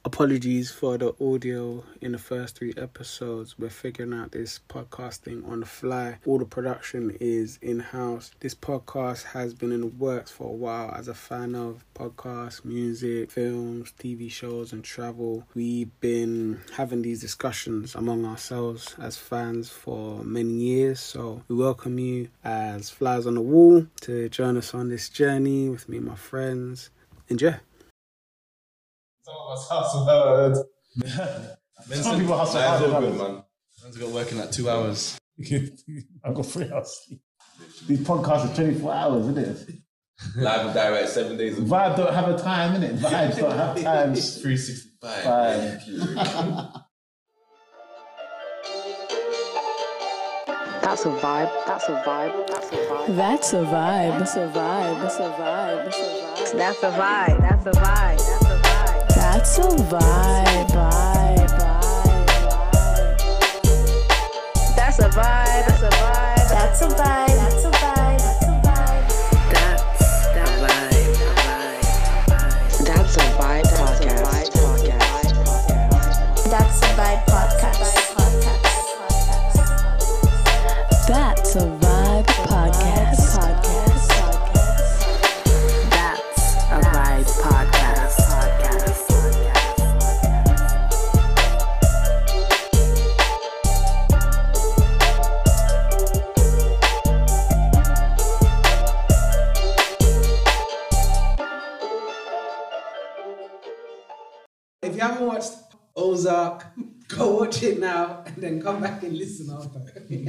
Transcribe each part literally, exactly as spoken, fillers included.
Apologies for the audio in the first three episodes. We're figuring out this podcasting on the fly. All the production is in-house. This podcast has been in the works for a while. As a fan of podcasts, music, films, T V shows and travel, we've been having these discussions among ourselves as fans for many years. So we welcome you as flies on the wall to join us on this journey with me and my friends. Enjoy. Hustle hard. Some people hustle hard, good, man. Man's got working at two hours. I've got three hours sleep. These podcasts are twenty-four hours, isn't it? Live and direct, seven days a week. Vibe don't have a time, innit? Vibes don't have times. three sixty-five. Five. That's a vibe. That's a vibe. That's a vibe. That's a vibe. That's a vibe. That's a vibe. That's a vibe. That's a vibe. That's a vibe. That's a vibe. That's a vibe. Vibe. Vibe. That's a vibe. That's a vibe. That's a vibe. That's a vibe. That's a vibe. That's a vibe. That's a vibe podcast. That's a vibe podcast. That's a vibe podcast. That's a vibe podcast. If you haven't watched Ozark, go watch it now and then come back and listen after.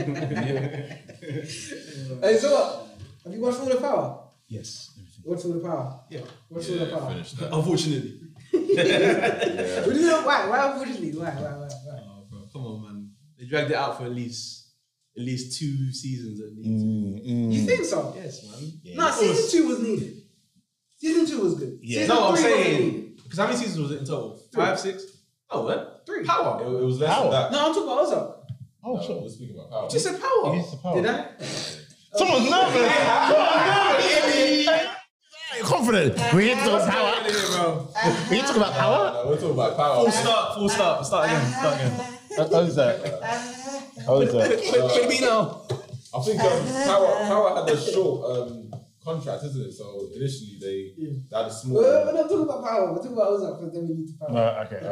Hey, so what? Have you watched All the Power? Yes. What's All the Power? Yeah. What's Yeah, All the Power? finished that. Unfortunately. Yeah. What do you know? Why? Why unfortunately? Why? Why? Why? Why? Oh, bro, come on, man. They dragged it out for at least at least two seasons at least. Mm, mm. You think so? Yes, man. Yeah. No, season two was needed. Season two was good. Yeah. Season No, I'm three wasn't saying needed. because how many seasons was it in total? Three. Five, six? Oh, what? Three. Power. It, it was less Power. than that. No, I'm talking about Ozark. Oh, No, sure. we're speaking about power. You just said Power. You said Power. Did I? Someone's nervous. Someone's nervous. You're confident. We need to talk about power. We need to talk about No, power. no, we're talking about power. Full start, full start. Start again, start again. How's that? How's that? Baby, now. I think um, power, power had a short um, contract, isn't it? So initially they, Yeah. they had a small. We're, we're not talking about Power. We're talking about Ozark because then we need to Power. No, okay.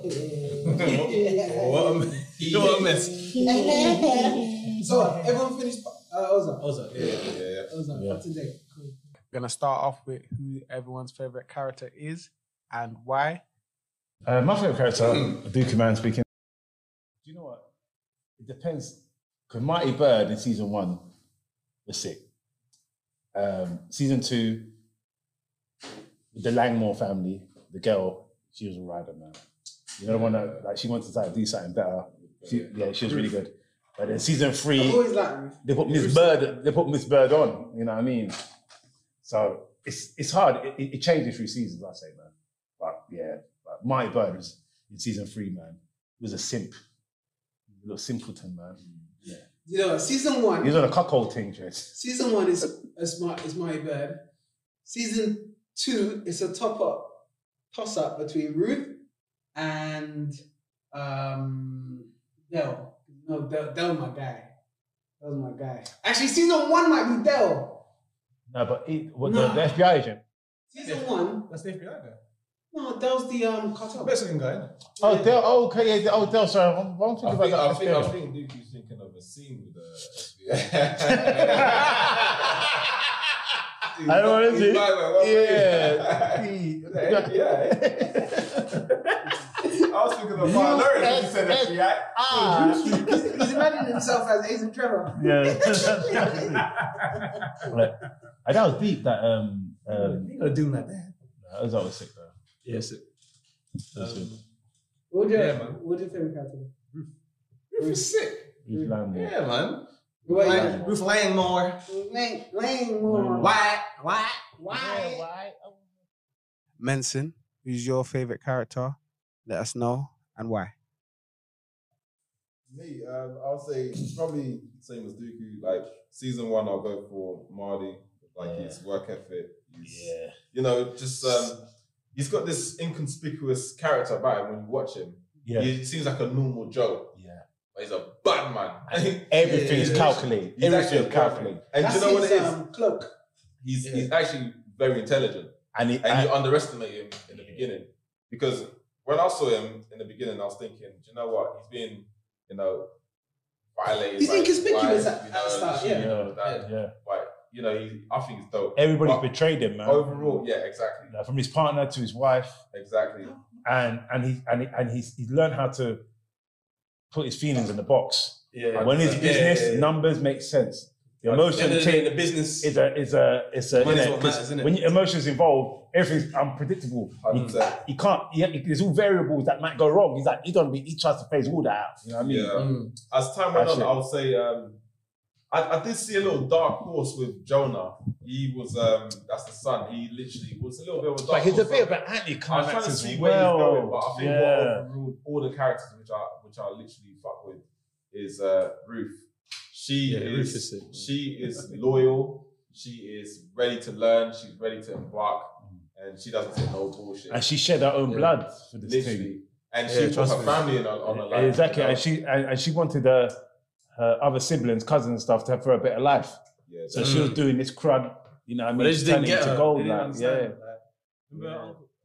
Uh, What a mess. What a mess. So everyone finished uh, Ozark. Ozark, yeah, yeah. yeah, yeah. Ozark Yeah. up to date. Cool. Gonna start off with who everyone's favorite character is and why. Uh, my favourite character, Dookie Man speaking. Do you know what? It depends. Because Mighty Bird in season one was sick. Um, season two, with the Langmore family, the girl, she was a rider, man. You know the one that like she wanted to like, do something better. She, yeah, she was really good. But then season I've three, always liked Ruth. they put Miss Bird. They put Miss Bird on. You know what I mean? So it's it's hard. It, it, it changes through seasons, I say, man. But yeah, but Mighty Bird was in season three, man. He was a simp, a little simpleton, man. Yeah, You know, season one. he was on a cuckold thing, Jess. Season one is a smart is Mighty Bird. Season two is a top up, toss up between Ruth and um Del. No, Del, Del my guy. That was my guy. Actually, season one might be Del. No, but he, what, No. the, the F B I agent. Season one. That's the F B I guy. No, Del's the um cartel. Mexican guy, isn't it? Oh, Del. Oh, okay, yeah. Oh, Del. Sorry, I'm, I'm I thinking think, about I that. think, I F B I. think Dukey's thinking of a scene with the F B I. I don't want to see. Yeah. Yeah. Yeah. I was thinking of Martin Lawrence when you said F B I. Ah. He's, he's imagining himself as Ace and Trevor. Yeah. Like, and that was deep. That um, um, You gotta do him like that. that was always sick though. Yes. It, That was um, good. What would your, Yeah, man. what would your favorite character be? Ruth is sick. Ruth Langmore. Yeah, man. What Lang- about Ruth Langmore. you? Lang, Langmore. Why? Why? Why? Why? Menson, who's your favorite character? Let us know and why. Me, um, I'll say probably same as Dooku. Like season one, I'll go for Marty. Like Yeah. his work ethic. His, Yeah. You know, just um, he's got this inconspicuous character about him when you watch him. Yeah. He seems like a normal Joe. Yeah. But he's a bad man. Everything is Yeah, calculated. He's Everything actually is calculated. And do That's you know what his, it is? Um, cloak. He's Yeah. he's actually very intelligent. And, he, And and you underestimate him in the beginning. Because when I saw him in the beginning, I was thinking, do you know what? He's been, you know, violated. He's by his inconspicuous wife, at- you at the start, you yeah. know, that, yeah. But, you know, he, I think he's dope. Everybody But betrayed him, man. Overall, yeah, exactly. Like, from his partner to his wife, Exactly. and and he and he, and he's he's learned how to put his feelings in the box. Yeah. When his Yeah, business yeah, yeah. numbers make sense, the At At the emotion end of the day, thing in the business, is a is a it's a Money's innit, what 'cause matters, innit? when your emotions involved, everything's unpredictable. one hundred You, percent. you can't. You, there's all variables that might go wrong. He's like he don't be. He tries to phase all that out. You know what I mean? Yeah. Mm. As time went That's on, it. I would say um, I, I did see a little dark horse with Jonah. He was um, that's the son. He literally was a little bit of a dark But he's a horse. bit of So an I was trying anti-climax to as see where he's going, well. but I think Yeah. what overruled all the characters which I which I literally fuck with is uh, Ruth. She Yeah, Ruth is is it. she is loyal. She is ready to learn. She's ready to embark, and she doesn't take no bullshit. And she shed her own Yeah. blood for this thing. Literally, and Yeah, she put trust her me. family in on, on her life. Exactly, you know? and she and, and she wanted her, her other siblings, cousins, and stuff to have for a better life. Yeah, So she was doing this crud, you know what I mean? But they just didn't turning get into her. gold, They didn't like, understand. yeah. Like, remember our uncle-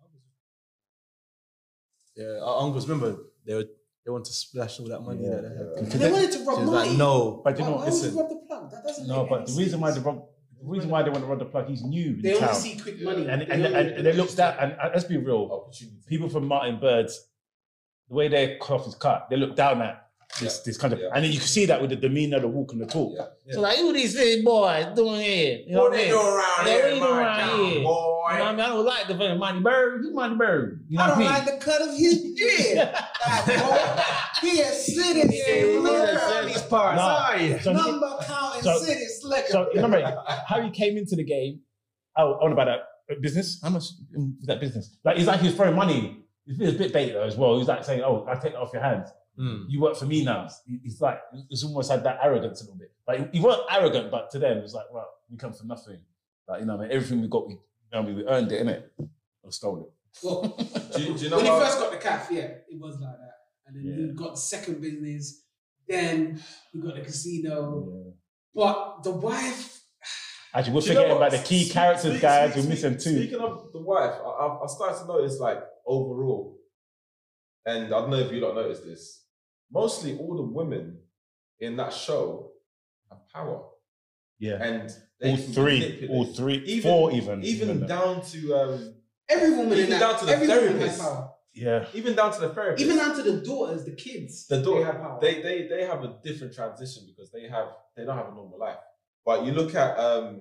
Yeah, our uncles, remember, they were they want to splash all that money Yeah, that they had. yeah. They wanted to rob She was Marty. like, no. But you know, Why what, would listen, you rob the plug? That doesn't no, make but any the reason why sense. they rob, the reason why they want to rob the plug, he's new in They the only town, see quick money. and They and, don't and, really and they look understand. down. And, and let's be real, opportunity. people from Martin Bird's, the way their cloth is cut, they look down at this, this kind of, Yeah. and then you can see that with the demeanor, the walk, and the talk. Yeah. So like, who these big boys doing here? You know what I mean? around Yeah, what they doing around here? You know what I mean? I don't like the fucking Monty Bird. You Monty Bird. You know I what don't I mean? like the cut of his dread. That boy, he a city slicker. These parts, Nah. are you? So he- Number counting so- city slicker. So you remember how he came into the game? Oh, on about that business. How much in that business? Like he's like he was throwing money. He's a bit bait though as well. He's like saying, "Oh, I take it off your hands. Mm. You work for me now." He- He's like, it's almost had that arrogance a little bit. Like he wasn't arrogant, but to them it's like, well, we come for nothing. Like you know, what I mean, everything we got, we, you know, what I mean, we earned it, innit? Or stole it. Well, Do you, do you know when he what? first got the calf, yeah, it was like that. And then Yeah. he got the second business. Then he got the casino. Yeah. But the wife, Actually, we're Do you know forgetting what? about the key Speak- characters, speak- guys. speak- We're missing two. Speaking of the wife, I, I, I started to notice like overall, and I don't know if you don't notice this. Mostly all the women in that show have power, Yeah. and they All can three, manipulate. all three, even, four even. even even down to um, every woman in Even that, down to the every woman has therapist. power. yeah. even down to the therapist. Even down to the daughters, the kids. the door, they have power. they, they they have a different transition because they have they don't have a normal life. But you look at um,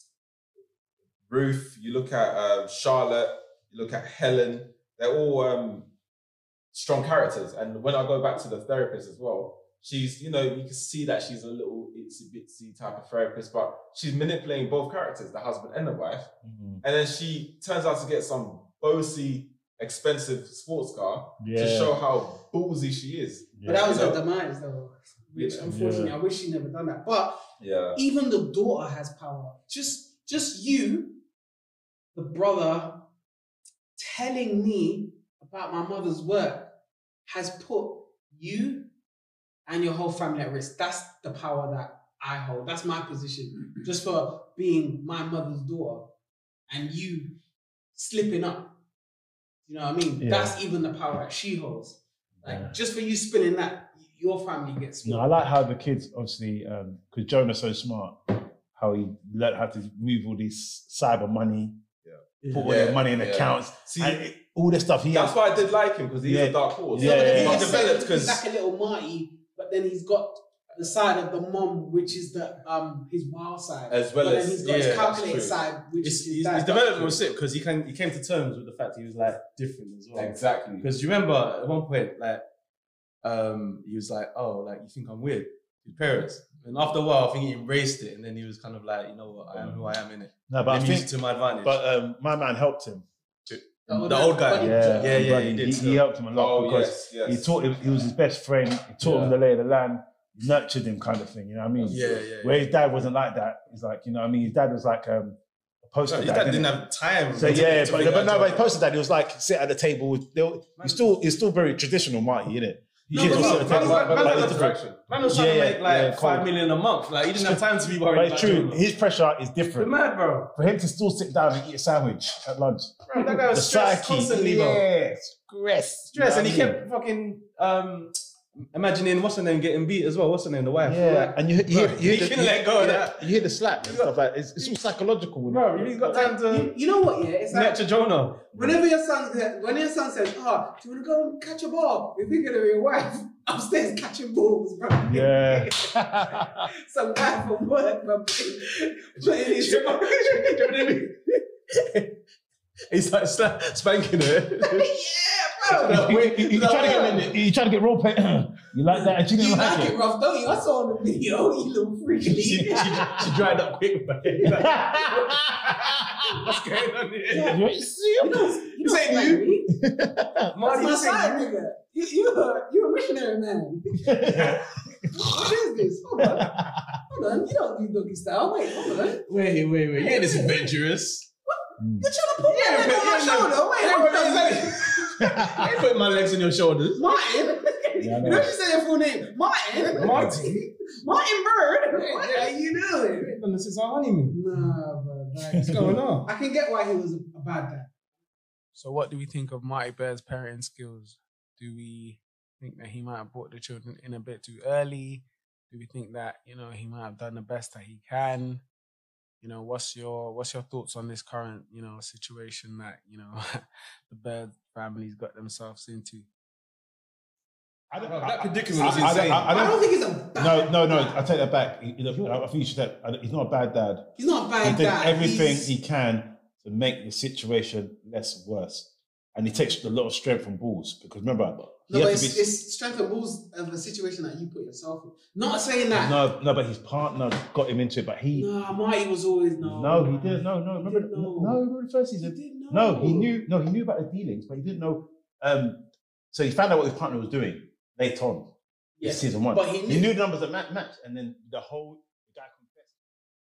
Ruth, you look at um, Charlotte, you look at Helen. They're all um, strong characters. And when I go back to the therapist as well, she's you know you can see that she's a little itsy bitsy type of therapist, but she's manipulating both characters, the husband and the wife. Mhm. And then she turns out to get some bossy, expensive sports car Yeah. to show how ballsy she is. But that was You her know? demise, though. Which, Yeah. unfortunately, Yeah. I wish she never done that. But Yeah. even the daughter has power. Just, just you, the brother, telling me about my mother's work has put you and your whole family at risk. That's the power that I hold. That's my position. Just for being my mother's daughter and you slipping up. You know what I mean? Yeah. That's even the power that she holds. Like Yeah. just for you spilling that, your family gets spilled. No, I like how the kids obviously, because Jonah's so smart, how he learned how to move all this cyber money, put all Yeah, their money in yeah. accounts, See, and it- all this stuff. He that's has, why I did like him because he's Yeah. a dark horse. Yeah, but yeah, he yeah. He is developed he's because like a little Marty, but then he's got the side of the mom, which is the um his wild side, as well but as then he's got yeah, his that's calculated true. side, which His, is his his, dad. his development was sick because he can he came to terms with the fact he was like different as well. exactly. Because you remember at one point, like, um, he was like, "Oh, like you think I'm weird?" His parents, and after a while, I think he embraced it, and then he was kind of like, "You know what? I am who I am in it. no, but I Let me use think, it to my advantage." but um, my man helped him. The old the man, old guy, Buddy. Yeah, Yeah, yeah, Buddy, he did He, so. he helped him a lot Oh because yes, yes. he taught him. He was his best friend. He taught him Yeah. the lay of the land, nurtured him, kind of thing. You know what I mean? yeah, yeah, Where his dad wasn't like that. He's like, you know what I mean? His dad was like um, a posted His that. dad didn't didn't he? have time. So to- yeah, to but, figure but out no, job. but he posted that. He was like, sit at the table. With, they, he's still, he's still very traditional, Marty, isn't it? No, Kids but will he- sit at the Man, table. man, man, Like, man, it's different. Interaction. man was trying Yeah, to make like yeah, five cold. million a month. Like he didn't have time to be worried. But about it's true. doing His pressure is that. different. Mad, bro. For him to still sit down and eat a sandwich at lunch. Bro, that guy was The stressed psyche. constantly, bro. Yeah, stress. Stress, and he You know what kept fucking um, imagining what's her name getting beat as well. What's her name? The I wife. mean? Yeah, and you, you, hear, Bro, you, hear he the, couldn't you, let go of yeah, that. you hear the slap and stuff like it's, it's all psychological. With Bro, you ain't got time to You, you know what? Yeah, it's like nurture Jonah. whenever your son, when your son says, "Oh, do you want to go and catch a ball?" You're thinking of your wife upstairs catching balls, bro. Yeah. Some guy from work, bro. Playing his He's like sla- spanking her. Yeah, bro. you, you, you, you trying to get you trying to get role play. You like that? And she didn't You like, like it, rough, don't you? I saw on the video, you little freak. she, she, she dried up quick. But what's going on here? Yeah. You You know, you know, This ain't like you. me. That's Marty, my this ain't side you. nigga. You, you, a, you a missionary man. What is this? Hold on. Hold on. You don't do doggy style. Wait, hold on. Wait, wait, wait. You ain't this adventurous. You're trying to put Yeah, my leg but on my yeah, shoulder. Wait, Yeah, hold but on. exactly. I ain't putting my legs on your shoulders. Martin. Yeah, I know. You know you say your full name. Martin. Marty. Martin Bird. What are you doing? Done this since our honeymoon. Nah, bro. Like, What's going on? I can get why he was a, a bad dad. So, what do we think of Marty Bird's parenting skills? Do we think that he might have brought the children in a bit too early? Do we think that, you know, he might have done the best that he can? You know, what's your what's your thoughts on this current, you know, situation that, you know, the Bird family's got themselves into? I don't, Bro, I- that I- predicament I- was I don't- insane. I- I I don't don't- think he's a bad No, no, no. I take that back. He- he- I think you should say I- he's not a bad dad. He's not a bad He did dad. everything He's- he can to make the situation less worse, and he takes a lot of strength from Bulls because remember, he No, but had to it's, be- it's strength and balls of a situation that you put yourself in. Not saying that. no, no, but his partner got him into it. But he, Nah, Marty was always no. no, he man. didn't. No, no. Remember, didn't know. no, remember the first He season. didn't know. No, he knew. No, he knew about the dealings, but he didn't know. Um, so he found out what his partner was doing later on. Yeah. in season one. But he knew. the numbers that match, match, and then the whole the guy confessed.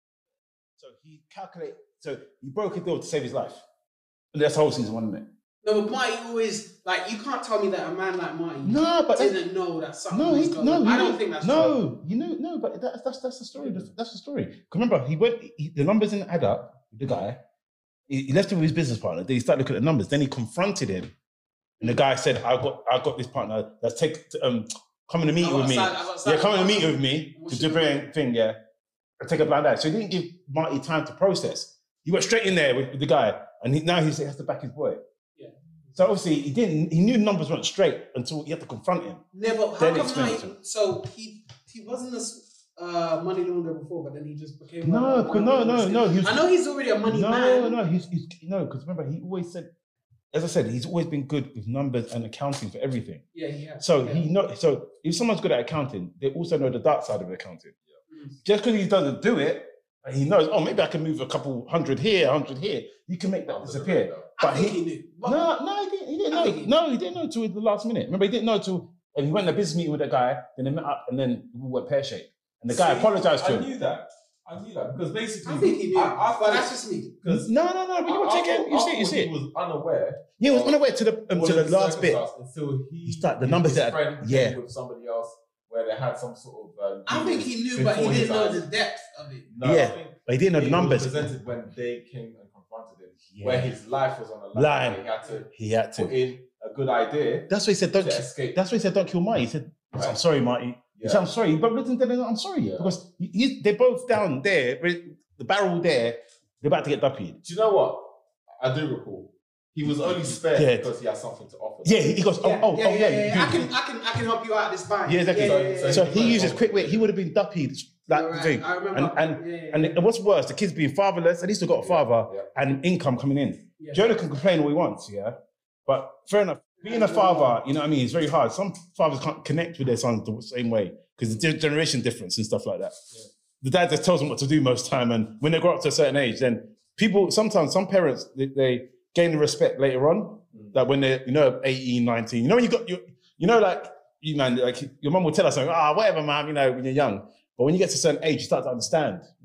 So he calculated. So he broke a deal to save his life. And that's the whole season one, isn't it? No, but Marty always like you can't tell me that a man like Marty No, but that's- didn't know that something No, was he, going no, on. he I don't knew- think that's no. true. You know, no, but that, that's that's the story. That's, that's the story. 'Cause remember, he went. He, the numbers didn't add up. The guy, he, he left him with his business partner. Then he started looking at the numbers. Then he confronted him, and the guy said, "I got, I got this partner. Let's take, um, come in a meeting I got with me. side- I got Yeah, side- come in a meeting with me What to should do I a thing. Yeah, and take a blind eye." So he didn't give Marty time to process. He went straight in there with, with the guy, and he, now he has to back his boy. Yeah. So obviously he didn't. He knew numbers weren't straight until he had to confront him. No, but how Then come explain now? it to he- So he he wasn't a s- uh, money launderer before, but then he just became No, one- 'cause one no, of no, those no, things. he was- I know he's already a money no, man. no, he's, he's no, because remember he always said, as I said, he's always been good with numbers and accounting for everything. Yeah, yeah. So yeah. he know. So if someone's good at accounting, they also know the dark side of accounting. Mm. Just because he doesn't do it, and he knows. Oh, maybe I can move a couple hundred here, hundred here. You can make that disappear. I But think he, he knew. But no, no, he didn't, he didn't I know. think he- No, he didn't know until the last minute. Remember, he didn't know until and he went in a business meeting with a guy. Then they met up, and then we went pear shaped. And the guy See, apologized to I him. knew that. I knew that because basically, I think he knew. I, I but thought- that's just me. because No, no, no. But you I- want I to check thought- it. You I see it. You thought see he it. was unaware. Yeah, he was of unaware to the um, all to of the last bit. circumstance until he He started- the his numbers that- friend yeah. came with somebody else where they had some sort of. Um, I think he knew, but he before his didn't know eyes. the depth of it. No, Yeah, I think but he didn't know the it was numbers. presented when they came and confronted him, Yeah. where his life was on the line. Line. He had to He had put to. in a good idea That's why he said, "Don't." to ki- escape. That's why he said, "Don't kill Marty." He said, "I'm Right. sorry, Marty." He Yeah. said, "I'm sorry," but listen to them. I'm sorry Yeah. because he, he- they're both down there, re- the barrel there. They're about to get duppied. Do you know what? I do recall. He was only spared Yeah. because he had something to offer. Yeah, he he goes, "Oh, Yeah, oh, yeah, oh, yeah, yeah." yeah, yeah. I you- can, I can, I can help you out this bind. Yeah, exactly. Yeah, yeah, yeah, So yeah. he uses quick wit. He would have been duppied. Like You're the right. thing. I remember. And and, yeah, yeah, and yeah. and what's worse, the kids being fatherless. At least they've got a father Yeah. and income coming in. Yeah. Jonah can complain all he wants, yeah. But fair enough. Being a father, you know what I mean, it's very hard. Some fathers can't connect with their sons the same way because the generation difference and stuff like that. Yeah. The dad just tells them what to do most time, and when they grow up to a certain age, then people sometimes some parents they, they gain the respect later on. Mm. That when they're you know eighteen, nineteen, you know when you got you you know like you man like your mum will tell us something, ah whatever, man, you know when you're young. But when you get to a certain age, you start to understand. Yeah.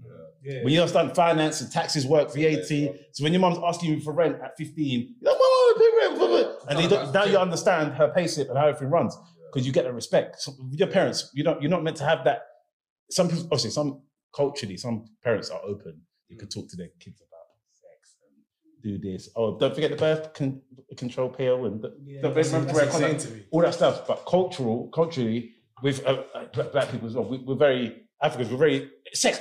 Yeah. When you understand finance and taxes work, V A T. So when your mom's asking you for rent at fifteen, you're like, "Mom, pay rent, blah, blah." And you don't, now you understand her payslip and how everything runs because you get the respect. So with your parents, you don't, you're not meant to have that. Some people, obviously, some culturally, some parents are open. You can talk to their kids about sex and do this. Oh, don't forget the birth con- control pill and the, Yeah, don't that's- remember that's wear insane condom, to me. all that stuff. But cultural, culturally, with uh, uh, black, black people as well, we, we're very Africans. We're very sex.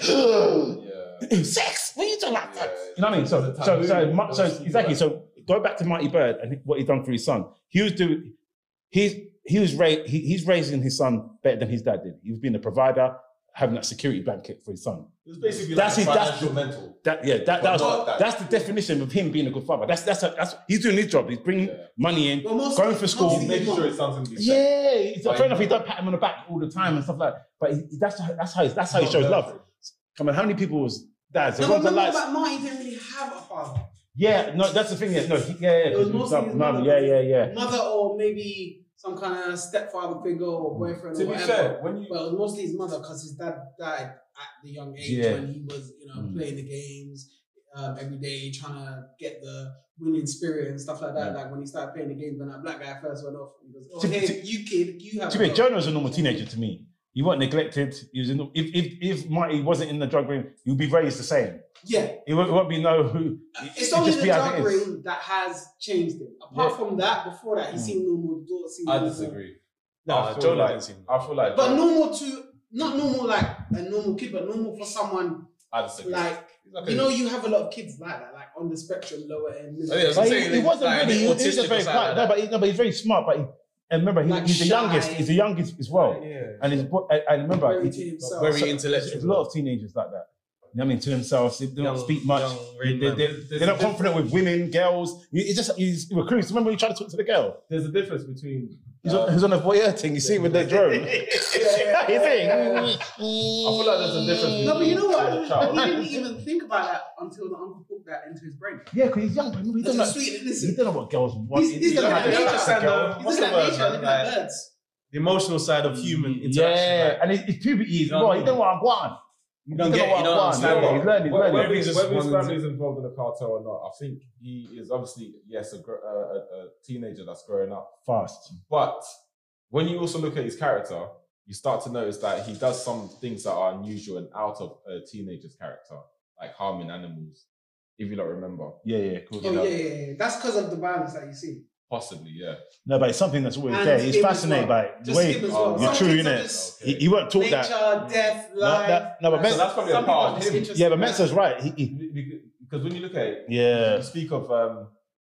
Yeah. Sex. What are you talking about? Yeah. You know what I mean? So, It's a so, taboo. so, mu- so Don't speak exactly. about So, go back to Mighty Bird and what he's done for his son. He was doing. He's he was raised. He, he's raising his son better than his dad did. He was being a provider, having that security blanket for his son. It was basically That's like his- a that's- financial mental. That yeah, that, that But was not that- that's the definition of him being a good father. That's that's that's he's doing his job. He's bringing Yeah. money in, Well, most- going for school. most He's of making sure his son's gonna be safe. Yeah, he's, Like- fair enough. He don't pat him on the back all the time and stuff like that. But he, that's how, that's how that's how he Not shows there love. for him. Come on, how many people's dads? No, Everyone's but the remember lights. that Marty didn't really have a father. Yeah, no, that's the thing. Yeah, no, he, yeah, yeah. It was 'cause mostly his his mum, mother. yeah, yeah, yeah. Mother or maybe some kind of stepfather figure or boyfriend To or be whatever. fair, when you But it was mostly his mother because his dad died at the young age Yeah. when he was, you know, Mm. playing the games um, every day, trying to get the winning spirit and stuff like that. Yeah. Like when he started playing the games, when that black guy first went off, he goes, "Oh, To- hey, to- you kid, you have." To a be, dog." Jonah was a normal teenager to me. He wasn't neglected. He was in the, if if if Marty wasn't in the drug ring, he would be raised the same. Yeah, He won't, won't be no who. it's he'd only just the be as drug it is. ring that has changed him. Apart Yeah. from that, before that, he's Mm. seen normal. daughter, seen I normal- disagree. No, I feel Jonah like didn't seem. I feel like But normal to not normal like a normal kid, but normal for someone I disagree. like Like you a- know you have a lot of kids like that, like on the spectrum, lower end. middle Oh, yeah, end. so But saying he, he that, wasn't like, really. He, a was- bit he was just very autistic or quiet. something No, like but he, no, but he's very smart. But he, and remember, he, Like he's the shy. youngest. He's the youngest as well. Yeah. And he's. I, I remember. Very he- to himself. Very so- intellectual. There's a lot of teenagers like that. You know what I mean, to themselves, they don't Young- speak much. young They, Rain they, Man. they, There's they're not a confident with women, girls. He, he just he's he recruits. Remember, he tried to talk to the girl. There's a difference between. He's, uh, on, he's on a voyeur thing. You see with the drone. yeah, You think? I feel like there's a difference. No, but you know between a what? child. He didn't even think about that until the uncle put that into his brain. Yeah, because he's young. But he don't, know, That's sweet, he listen. don't know what girls want. He's- he's He don't looking know at how to nature attract a side, girl. though. He's What's looking the at word, nature, man? looking at Like- birds. The emotional side of human interaction. Yeah, like, and his, his puberty is You know well. what I He don't mean? want to want. You don't He get. know You what I don't want. understand. Yeah, what- he's learning, he's Whether learning. whether his, Just whether his wanted family is involved in the cartel or not, I think he is obviously yes a, gr- a, a, a teenager that's growing up. Fast. But when you also look at his character, you start to notice that he does some things that are unusual and out of a teenager's character, like harming animals. If you don't remember, Yeah, yeah, cool. Oh know. yeah, yeah, yeah. That's because of the violence that you see. possibly, yeah. No, but it's something that's always And there. He's him as fascinated well. by it. The Just way him as oh, well. you're Some true, kids are innit? just he, he won't talk Nature, that. death, No, life. that- no, but That's- Mensa- that's probably a some part people of are just him. interested Yeah, but in that. Mensa's right. He, he, Because when you look at it, yeah. you speak of um,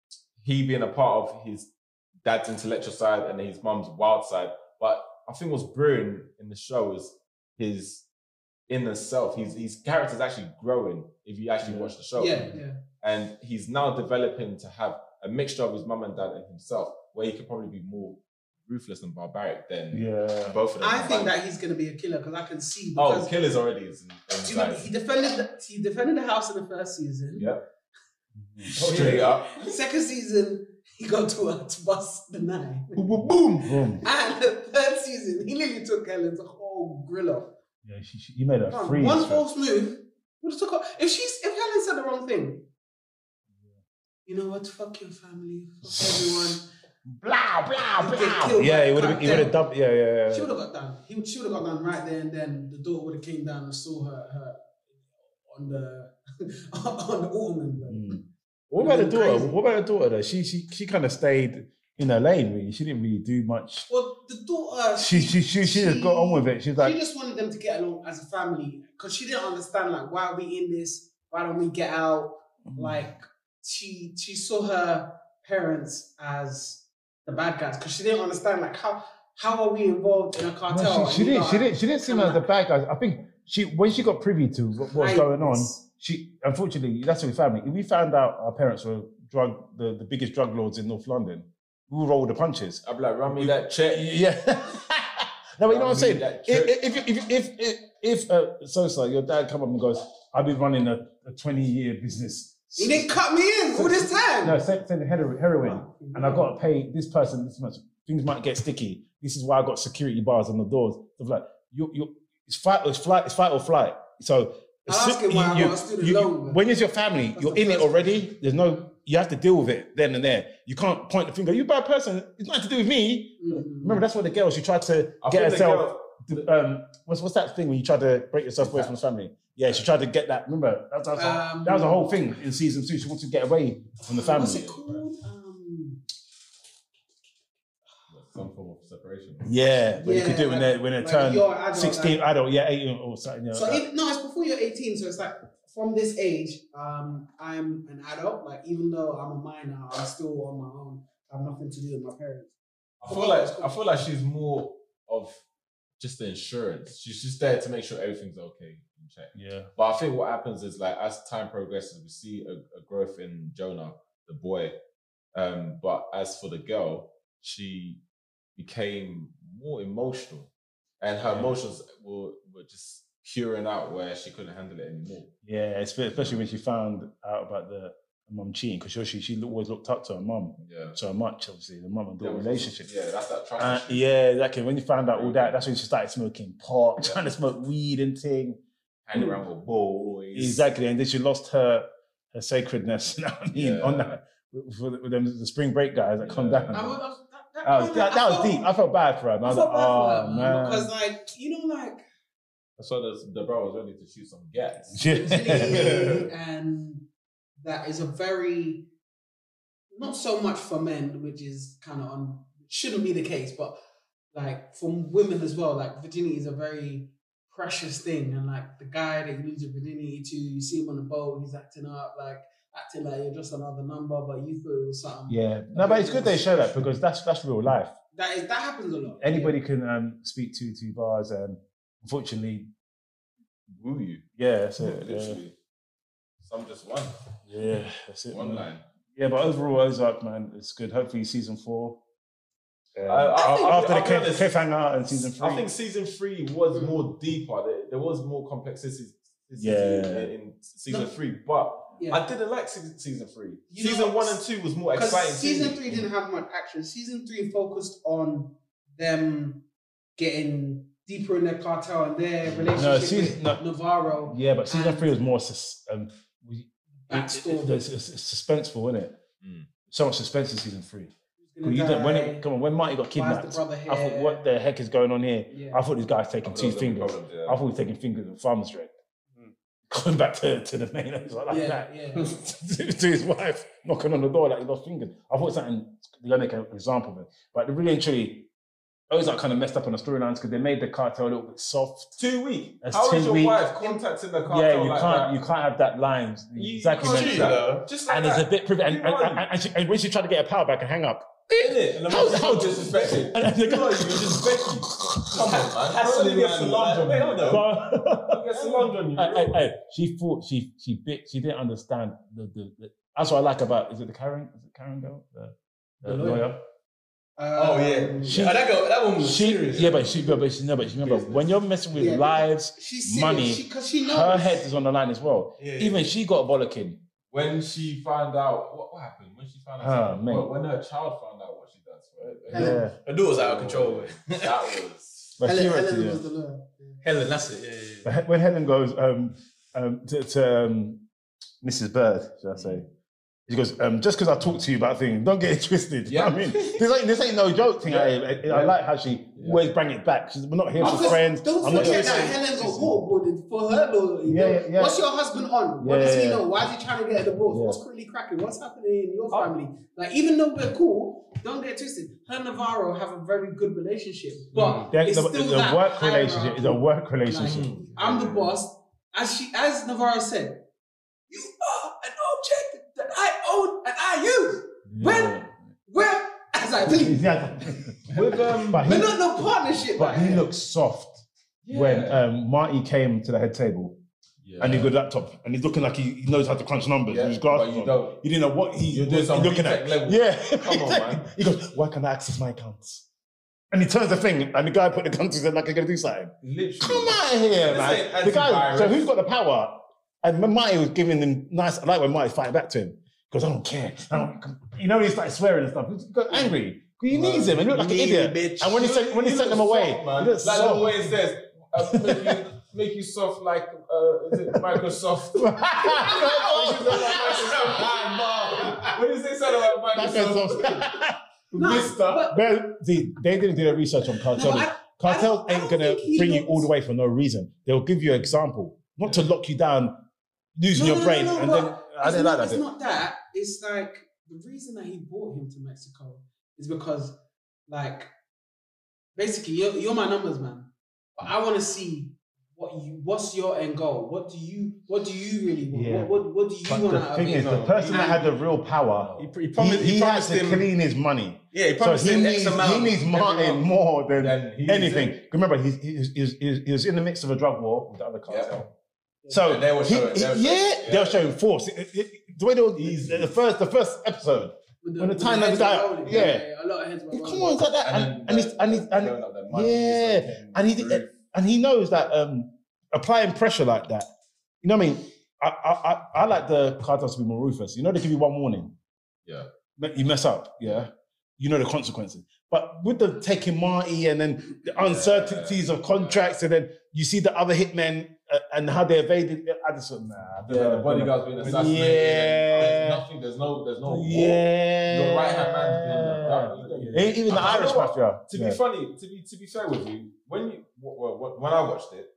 he being a part of his dad's intellectual side and his mum's wild side. But I think what's brilliant in the show is his inner self. His his character's actually growing if you actually Yeah. watch the show. Yeah, yeah. And he's now developing to have a mixture of his mum and dad and himself, where he could probably be more ruthless and barbaric than Yeah. both of them. I think combined. that he's gonna be a killer because I can see. Oh, Because killers already is in, do you know, inside. he defended the, he defended the house in the first season. Yeah. Straight up. Second season, he got to uh, to bust the nine. Boom, boom, boom, boom. And the third season, he literally took Helen's whole grill off. Yeah, she, she, you made her Fam, freeze. One fam. false move would have took off. If she's if Helen said the wrong thing, you know what? Fuck your family. Fuck everyone. Blah, blah, He'd get blah. killed Yeah, by he a would have. car He would have dead. dumped. Yeah, yeah, She yeah. would have got done. He would. She would have got done right there and then. The daughter would have came down and saw her, her on the on the ottoman. blood. Mm. What about the Crazy. daughter? What about the daughter? Though she, she, she kind of stayed in her lane. Really, she didn't really do much. Well, the daughter. She, she, she, she just got on with it. She's like, she just wanted them to get along as a family because she didn't understand like why are we in this? Why don't we get out? Mm. Like she she saw her parents as the bad guys because she didn't understand like how how are we involved in a cartel? No, she, she And, you didn't. know, She didn't. She didn't seem I'm like the like- bad guys. I think she when she got privy to what, what was going on. Kindness. She unfortunately that's what we found. If we found out our parents were drug the, the biggest drug lords in North London, we would roll the punches. I'd be like, run me that check. Yeah. No, but you know what I'm saying. That If if if if if, if uh, Sosa, your dad come up and goes, "I've been running a, a twenty year business." He didn't cut me in all this time. No, send, send heroin, heroin, and I've got to pay this person this much. Things might get sticky. This is why I got security bars on the doors. Stuff like you, you, it's fight, it's flight, it's fight or flight. So I'll ask him why I got a student you- loan. man. when it's your family, That's you're the in it first already. There's no, you have to deal with it then and there. You can't point the finger. You a bad person. It's nothing to do with me. Mm. Remember, that's what the girl. She tried to I get think the herself. girl- um, what's what's that thing when you try to break yourself away from the family? Yeah, she tried to get that. Remember, that, that, was, a, Um, that was a whole thing in season two. She wanted to get away from the family. What's it called? Um, Some form of separation. Yeah, but you Yeah, could do it when like- they when they like turn you're adult, sixteen, like- adult, yeah, eighteen or something. You know, so like even, no, it's before you're eighteen. So it's like from this age, um, I'm an adult. Like even though I'm a minor, I'm still on my own. I have nothing to do with my parents. I feel like I feel like she's more of just the insurance. She's just there to make sure everything's okay in check. yeah. But I think what happens is like as time progresses, we see a, a growth in Jonah, the boy. Um, but as for the girl, she became more emotional, and her Yeah. emotions were were just curing out where she couldn't handle it anymore. Yeah, espe- especially when she found out about the mum cheating, because she she always looked up to her mum Yeah. so much. Obviously, the mum and There daughter was relationship. also- yeah, that's that trust. Uh, issue. yeah, exactly. When you found out all that, that's when she started smoking pot, Yeah. trying to smoke weed and thing. Hanging around with boys. Exactly, and then she lost her her sacredness. You know what I mean? Yeah. On that, with, with with them, the spring break guys that come Yeah. down. I That was- that- that- was, that, that was I deep. felt- I felt bad for her. Man. I I was felt like, bad for oh her, man, man. because like you know, like So the, the bro was ready to shoot some gas. Virginity and that is a very not so much for men, which is kind of on shouldn't be the case, but like for women as well, like virginity is a very precious thing, and like the guy that you lose your virginity to, you see him on the boat, he's acting up, like acting like you're just another number, but you thought it was something. Yeah, no, but it's good they show that because that's that's real life. That is that happens a lot. Anybody can um, speak to two bars, and unfortunately, Woo you. yeah, that's it. Yeah, Literally. Some just one. yeah that's it. One man. line. Yeah, but overall, Ozark, man, it's good. Hopefully, season four. Uh, I- I think- after the I'll be cliff- honest, cliffhanger and season three. I think season three was more deeper. There, there was more complexity Yeah. in, in season No. three, but Yeah. I didn't like season, season three. You know season what? one and two was more Because exciting. to season me. three didn't have much action. Season three focused on them getting deeper in their cartel and their relationship season- with no. Navarro. Yeah, but season And- three was more sus- um, we, it's, Backstory. it's, it's, it's suspenseful, isn't it? Mm. So much suspense in season three. Who's gonna You didn't, when die? it, come on, when Marty got Why is kidnapped, the brother I thought, here? what the heck is going on here? Yeah. I thought this guy's taking There two was gonna be fingers. problems, yeah. I thought he was taking fingers and thumbs straight. Going back to, to the main, it was like Yeah, that. yeah. to, to his wife, knocking on the door like he lost fingers. I thought something, they're going to make an example of it. But really and truly, Ozark kind of messed up on the storylines because they made the cartel a little bit soft. Too weak. That's How too is your weak. wife contacting the cartel Yeah, you like can't that? you can't have that line. You- exactly. you man. can't do that. Just like And it's that. a bit privi- and, You and, won. and, and, she, and when she tried to get her power back and hang up, Innit? And the How- man's how- so disrespected. and the You know, guy- you just Becky. Come on, man. Hassling Don't get man, Solange on like, me. Hold on. But- Get Solange on you. Hey, hey, hey, she thought she she bit she didn't understand the, the, the that's what I like about is it the Karen is it Karen girl the, the, The lawyer. lawyer. Oh yeah, Um, She- yeah, that go, that one was She serious. yeah, but she but but she no, but she remember Business. when you're messing with Yeah. lives, She's serious. money, She, Cause she knows. her head is on the line as well. Yeah, yeah. Even she got a bollocking. When she found out, what, what happened? When she found out, Ah, something- mate. when, when her child found out what she does, right? Yeah, Her daughter's out of control. That was. but Helen, she Helen yeah. was the lawyer. Helen, that's it. Yeah, yeah, yeah. But he- when Helen goes um, um, to, to um, Missus Bird, should I say? She goes, um, just because I talk to you about things, don't get it twisted. You know what I mean? This ain't, this ain't no joke thing. I, I, I like how she always bring it back. She's, we're not here for Because friends. Don't I'm not forget here that Helen got waterboarded for her loyalty. Yeah, yeah, yeah. What's your husband on? What Yeah, does he yeah, know? yeah. Why is he trying to get a divorce? Yeah. What's currently cracking? What's happening in your Oh. family? Like, even though we're cool, don't get it twisted. Her and Navarro have a very good relationship, but The, it's the, still the that work relationship is a hierarchy. work relationship. Like, I'm the boss. As she, as Navarro said, you are an object that I own and I use. When, where, as I please. Yeah. With, um, but We're he, not no partnership. but right he here. looks soft when um, Marty came to the head table yeah. and he got laptop and he's looking like he, he knows how to crunch numbers Yeah, with his glasses but you on. don't. You didn't know what he You're doing was some looking B Tech at. level. Yeah. Come on, man. He goes, why can I access my accounts? And he turns the thing and the guy put the gun to his head like he's going to do something. Literally. Come out of here, This man. ain't The guy, so antivirus. who's got the power? And when Marty was giving him nice, I like when Marty's fighting back to him. He goes, I don't care. I don't, you know, he started swearing and stuff. He got angry. He needs him. He looked like an You need idiot. me, bitch. And when he sent, when he You sent look them away, soft, man. he looked Like soft. Lil Wayne says, uh, make you soft like uh, is it Microsoft? What is this about Microsoft? No, Mister. but- But see, they didn't do their research on cartel. No, I- Cartels I don't- I ain't don't gonna think he bring you knows- all the way for no reason. They'll give you an example, not to lock you down, losing No, your no, brain, no, no, and but then I it's didn't not, like that It's bit. not that. It's like the reason that he brought him to Mexico is because, like, basically, you're, you're my numbers man. But I want to see what you. What's your end goal? What do you? What do you really want? Yeah. What, what What do you But want the out of thing it? is, the person that had the real power, He, he he, promised, he, he had promised to him. clean his money. Yeah, he So promised he him needs, X amount. he needs every Martin month. more than Then he needs anything. it. Remember, he, he, was- he, was, he was- he was in the midst of a drug war with the other cartel. Yeah. So And they were he- showing- he- they were yeah, showing- they were yeah. showing force. It- it- it- the way they were, Easy. the first, the first episode, With when the with time that heads guy- were rolling. yeah. a lot of heads were come rolling. on, it's like that, and then and he's the- and he's and showing up their money, yeah, dislocating and he roof. and he knows that um, applying pressure like that. You know what I mean? I I I, I like the cartels to be more ruthless. You know, they give you one warning. Yeah. You mess up, yeah. You know the consequences. But with the taking Marty and then the uncertainties of contracts, and then you see the other hitmen uh, and how they evaded. I just thought, nah. I don't Yeah, know. the bodyguard's being assassinated. Yeah. There's nothing. There's no. There's no. war. Yeah. Your right hand man's being. Yeah. Even the I- I Irish know what- mafia. To yeah. be funny, to be to be fair with you, when you w- w- when I watched it,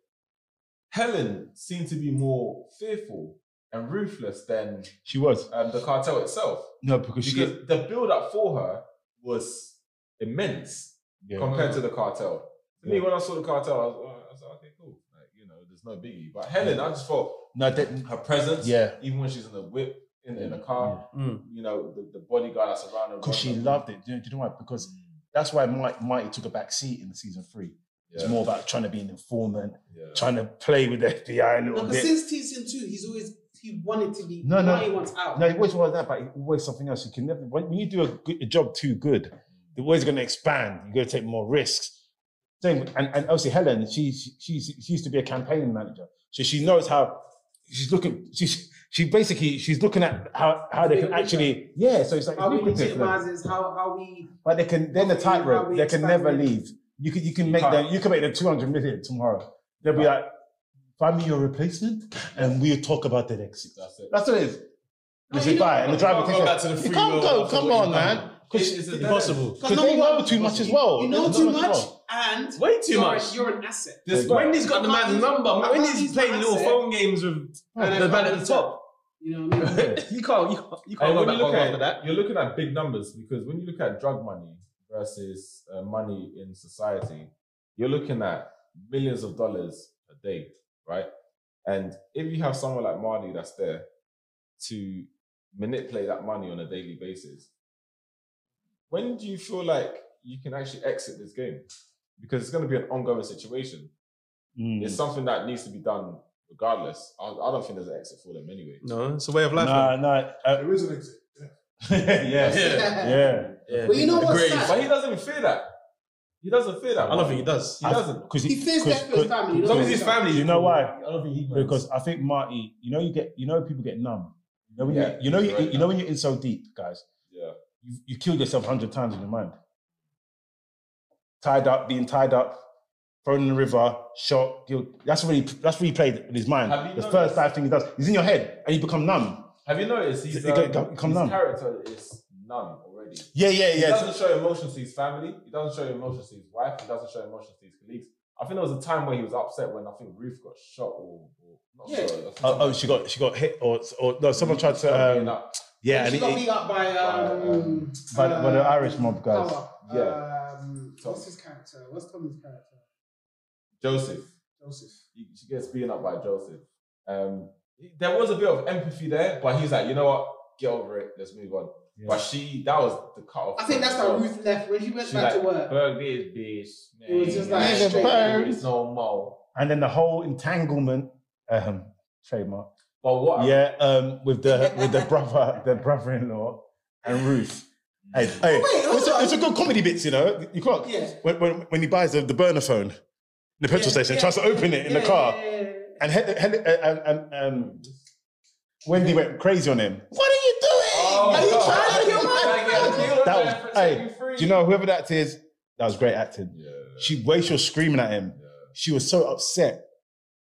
Helen seemed to be more fearful and ruthless than She was. um, the cartel itself, No, because she. because the build up for her was immense Yeah. compared to the cartel. To me, Yeah. when I saw the cartel, I was, I was like, okay, cool. Like, you know, there's no biggie. But Helen, I just thought No, that, her presence, yeah. even when she's in the whip, in, in the car, Mm. you know, the, the bodyguard that's around her. Because she loved it. Do you, do you know why? Because that's why Mike, Mighty took a back seat in season three. It's Yeah. more about trying to be an informant, Yeah. trying to play with the F B I a little No, but bit. since season two, he's always he wanted to be. No, no. Now he wants out. No, it always was that, but it always something else. You can never, when when you do a, good, a job too good, they're always going to expand. You're going to take more risks. Same, and, and obviously Helen, she, she, she's, she used to be a campaign manager. So she knows how, she's looking, she's, she basically, she's looking at how, how they can actually, yeah, so it's like, How we it's lucrative for them. legitimizes how how we. But they can, then the How we- how tightrope, we they can expand never it. leave. You can, you can You make can't. them, you can make them two hundred million tomorrow. They'll be like, find me your replacement and we'll talk about the exit. That's it. That's what it is. No, They you say know- bye, and the You driver can't takes go it. back to the You free can't will go, after come what on, you've man. done. Because It's- it's Impossible. because they know too much as well. You know They too as much, well. and Way too you're, much. You're an asset. This But Wendy's got the I can't man's use- number. I can't Wendy's use playing my little asset. phone games with And the I man can't at the use top. You know what I mean? you can't, you can't, you can't And go when back you look after at that. you're looking at big numbers, because when you look at drug money versus uh, money in society, you're looking at millions of dollars a day, right? And if you have someone like Marty that's there to manipulate that money on a daily basis, when do you feel like you can actually exit this game? Because it's going to be an ongoing situation. Mm. It's something that needs to be done regardless. I, I don't think there's an exit for them anyway. No, it's a way of life. Nah, nah. Uh, There is an exit. yeah, Yeah. yeah. Yeah. But you know what's Agreed. sad? But he doesn't fear that. He doesn't fear that. I don't think he does. He doesn't. Because He fears death for his family. As long as his family, You know why? I don't think he minds. Because I think Marty, you know, you get, you know, people get numb. You know, when Yeah, you, you know, you, right you know, when you're in so deep, guys, Yeah. you you killed yourself a hundred times in your mind. Tied up, being tied up, thrown in the river, shot, killed. That's what he, that's what he played in his mind. Have you The noticed- first five thing he does, he's in your head, and you become numb. Have you noticed his, It go- um, go- come his numb. character is numb already? Yeah, yeah, He yeah. doesn't show emotion to his family. He doesn't show emotion to his wife. He doesn't show emotion to his colleagues. I think there was a time where he was upset when I think Ruth got shot or, or not Yeah. sure. I think Oh, oh, something- she got she got hit, or or no, someone tried Stop to. being Um, up. yeah, and she it, got it- beat up by um, by, the- by the uh, Irish mob guys. Power. Yeah. Um, what's his character? What's Tommy's character? Joseph. Joseph. He- She gets beaten up by Joseph. Um, there was a bit of empathy there, but he's like, you know what? Get over it. Let's move on. Yeah. But she, that was the cut off. I think that's how Ruth left when she went She back like, to work. Burn this bitch. It was just like man. straight burn. It's no more. And then the whole entanglement, um, trademark. But what? Yeah, um, with the with the brother, the brother-in-law, and Ruth. Hey, hey, wait, it's, hold a, on. it's a good comedy bits, you know. You can't Yeah. when, when when he buys the, the burner phone in the petrol Yeah, station, yeah, tries to open it in the yeah, car, yeah, yeah, yeah. and, he, he, and, and um, Wendy went crazy on him. What are you doing? Oh, Are you God. trying to kill my Trying to friend? kill That my was, friend, set hey, you free. do you know whoever that is? That was great acting. Yeah. She, way she was screaming at him, Yeah. she was so upset.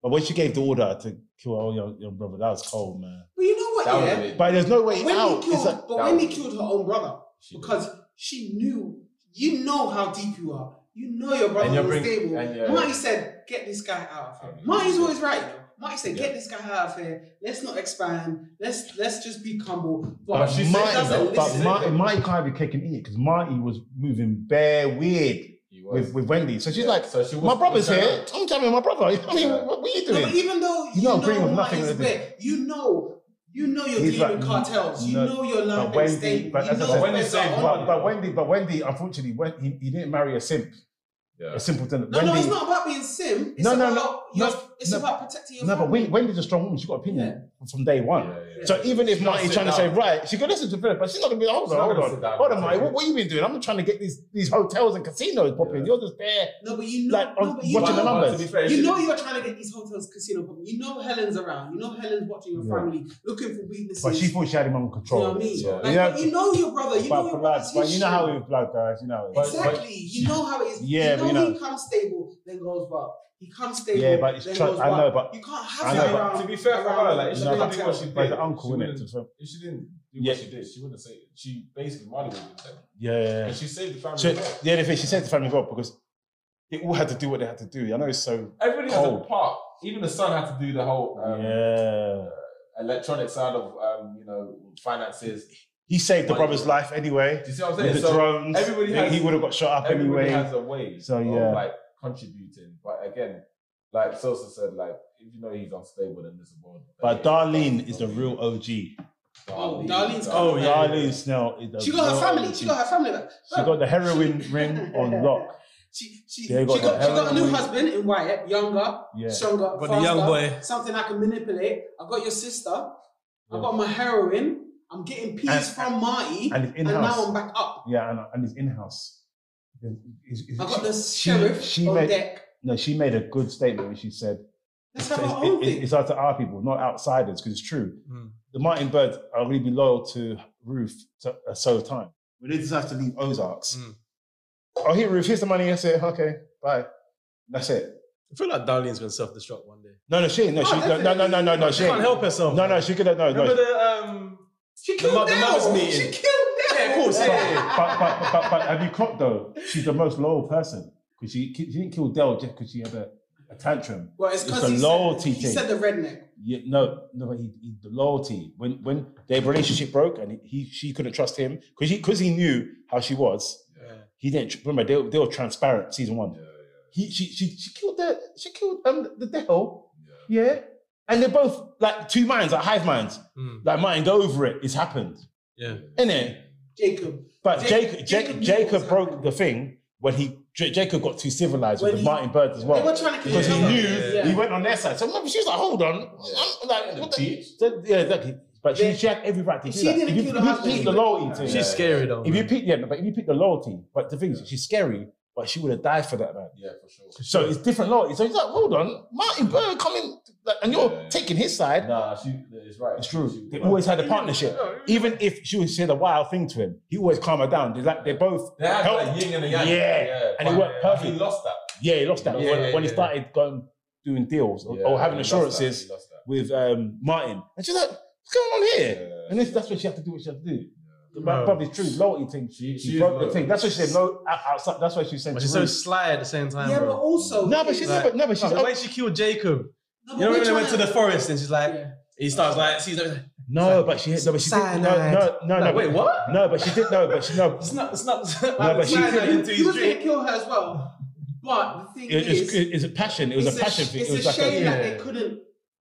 But when she gave the order to kill her young, young brother, that was cold, man. But you know what, That was yeah? a bit- But there's no way When out. he It's killed, like, but that when he was- killed her own brother, She because she knew, you know how deep you are. You know your brother you're was bring- stable. and you're- Marty said, get this guy out of here. Okay. Marty's always right, you know. Marty said, Yeah. get this guy out of here. Let's not expand. Let's let's just be humble. But, But she she said Marty, doesn't but listen. Marty, Marty can't be kicking it because Marty was moving bare weird He was. with, with Wendy. So she's Yeah. like, So she was- my brother's was here. I'm telling my brother. I mean, Yeah. what, what are you No, doing? but even though You you, don't know agree with nothing Marty's with it. bit, you know, you know you're He's dealing like, cartels. You no, know you're but London Wendy- State. but You as I know said, Wendy where's saved our But, own- but Wendy, but Wendy, unfortunately, when, he, he didn't marry a simp, Yeah. a simpleton. No, Wendy, no, it's not about being sim. It's No, no, about no, your, no, it's no. about protecting your No, but family. Wendy, Wendy's a strong woman. She's got opinion from day one. Yeah, yeah. So even if She's not Marty's sit trying to say, down. right, she could listen to Philip, but she's not going to be, hold She's on, not hold gonna on. sit down Hold on, and Marty, take what, it. what you been doing? I'm trying to get these, these hotels and casinos popping. Yeah. You're just there. No, but you know, Like, no, on- but you watching know, the numbers. To be fair, you she know didn't- you're trying to get these hotels, casino popping. You know Helen's around. You know Helen's watching your Yeah. family, looking for weaknesses. But she thought she had him under you control. know what I mean? Yeah. Like, Yeah. but you know your brother. You but, know your blood, brother's but you know how history. we blood, guys. You know. But- Exactly. You know how it is. Yeah, you but know, you know- he comes stable, then goes well. He comes stable, Yeah, but it's then tr- goes I well. know, but- you can't have I him know, but around. To be fair for around her, like, if she the didn't do cartel. what she But did, the uncle, she innit, wouldn't- to film. if she didn't do Yeah. what she did, she wouldn't say. She basically Marley would have said. Yeah. And she saved the family. So, as well. yeah, the thing, she said to family as well because they all had to do what they had to do. I know it's so. Everybody has a Cold. part. Even the son had to do the whole um, yeah. electronic side of um, you know finances. He saved the Money. brother's life anyway. Do you see what I'm With saying? the So drones. everybody he- has- he would have got shot up everybody anyway. has a way So, of yeah. like contributing. But again, like Sosa said, like if you know he's unstable, then there's a world. But Darlene is the real O G. Oh, Darlene's Oh, got- yeah. Darlene Snell is the She got her real family. O G. She got her family back. She got the heroin ring on lock. She she, They she, got got, the she got a new heroin. husband in Wyatt, younger, Yeah. stronger, Got the faster, young boy. something I can manipulate. I got your sister. I Yeah. got my heroin. I'm getting peace And- from Marty, And it's and now in-house. I'm back up. Yeah, and, and it's in-house. Is- is- I got the she- sheriff she on made- deck. No, she made a good statement when she said, Let's so have it's, our own it- thing. it's up to our people, not outsiders, because it's true. Mm. The Martin Birds are going to be loyal to Ruth to a so time. When they decide to leave Ozarks, Mm. oh, here, Ruth, here's the money. That's it. Okay, bye. That's it. I feel like Darlene's gonna self-destruct one day. No, no, she ain't. No, Oh, she, no, no, no, no, no, no, She she can't ain't. help herself. No, no, she could have, no, Remember no. the um? She the killed mo- the mothers Dale. meeting. She killed Dale. Yeah, of course. Yeah, yeah, yeah. But, but, but, but, but have you clocked though? She's the most loyal person because she, she didn't kill Dell just because she had a, a tantrum. Well, it's It's because the he, loyalty said, he thing. said the redneck. Yeah, no, no, but he, he, the loyalty. When when their relationship broke and he she couldn't trust him because he because he knew how she was. Yeah. He didn't remember they, they were transparent. Season one. Yeah, He she she she killed the she killed um the Dell. yeah, Yeah, and they're both like two minds, like hive minds. Mm. Like Martin, go over it. It's happened, Yeah. innit? Jacob. But Ja- Jacob, Jacob Jacob, knew Jacob, what was broke happening. the thing when he J- Jacob got too civilized When with he- the Martin Birds as They well were trying to kill because he each other. knew Yeah. he went on their side. So maybe she was like, "Hold on, I'm like, Yeah, what the the, teach. so- yeah, exactly." But she, They- she had every right to do She that. didn't If you, kill if the you husband. pick the loyalty thing, She's Yeah. scary though. if you man. pick yeah, but if you pick the loyalty, but the thing is, she's scary, but she would have died for that man. yeah, for sure. So it's different loyalty. So he's like, "Hold on, Martin Bird coming, like, and you're Yeah, yeah. taking his side." Nah, she it's right. It's true. She- They always had a partnership. Even if she would say the wild thing to him, he always calm her down. They're like they both They had help. like yin and a yang. Yeah, and it but worked perfect. He lost that. Yeah, he lost that Yeah, when, yeah, when he yeah. started going doing deals or, Yeah, or having he lost that, assurances he lost that. with um, Martin. And she's like, "What's going on here?" Yeah. And this, that's what she had to do. What she had to do. No. But probably true. Loyalty thing. She, She- she she broke is the loyal. thing. That's what she said. No, out- outside. That's why she said. But to she's so Ruth. sly at the same time, Yeah, bro. but also. No, but she's like, never. No, but she's. Bro, the way she killed Jacob. No, but You know we're when they went trying to the forest and she's like, Yeah. he starts like, sees everything. No, but she. No, but she did. No, Cyanide. no, no, no. Like, wait, but- what? No, but she did. No, but she. No. It's not. It's not. No, but she- Cyanide into He his was going to drink. kill her as well. But the thing It, is, it's, it's a passion. It was it's a passion sh- thing. It's It was a like shame a. that Yeah. they couldn't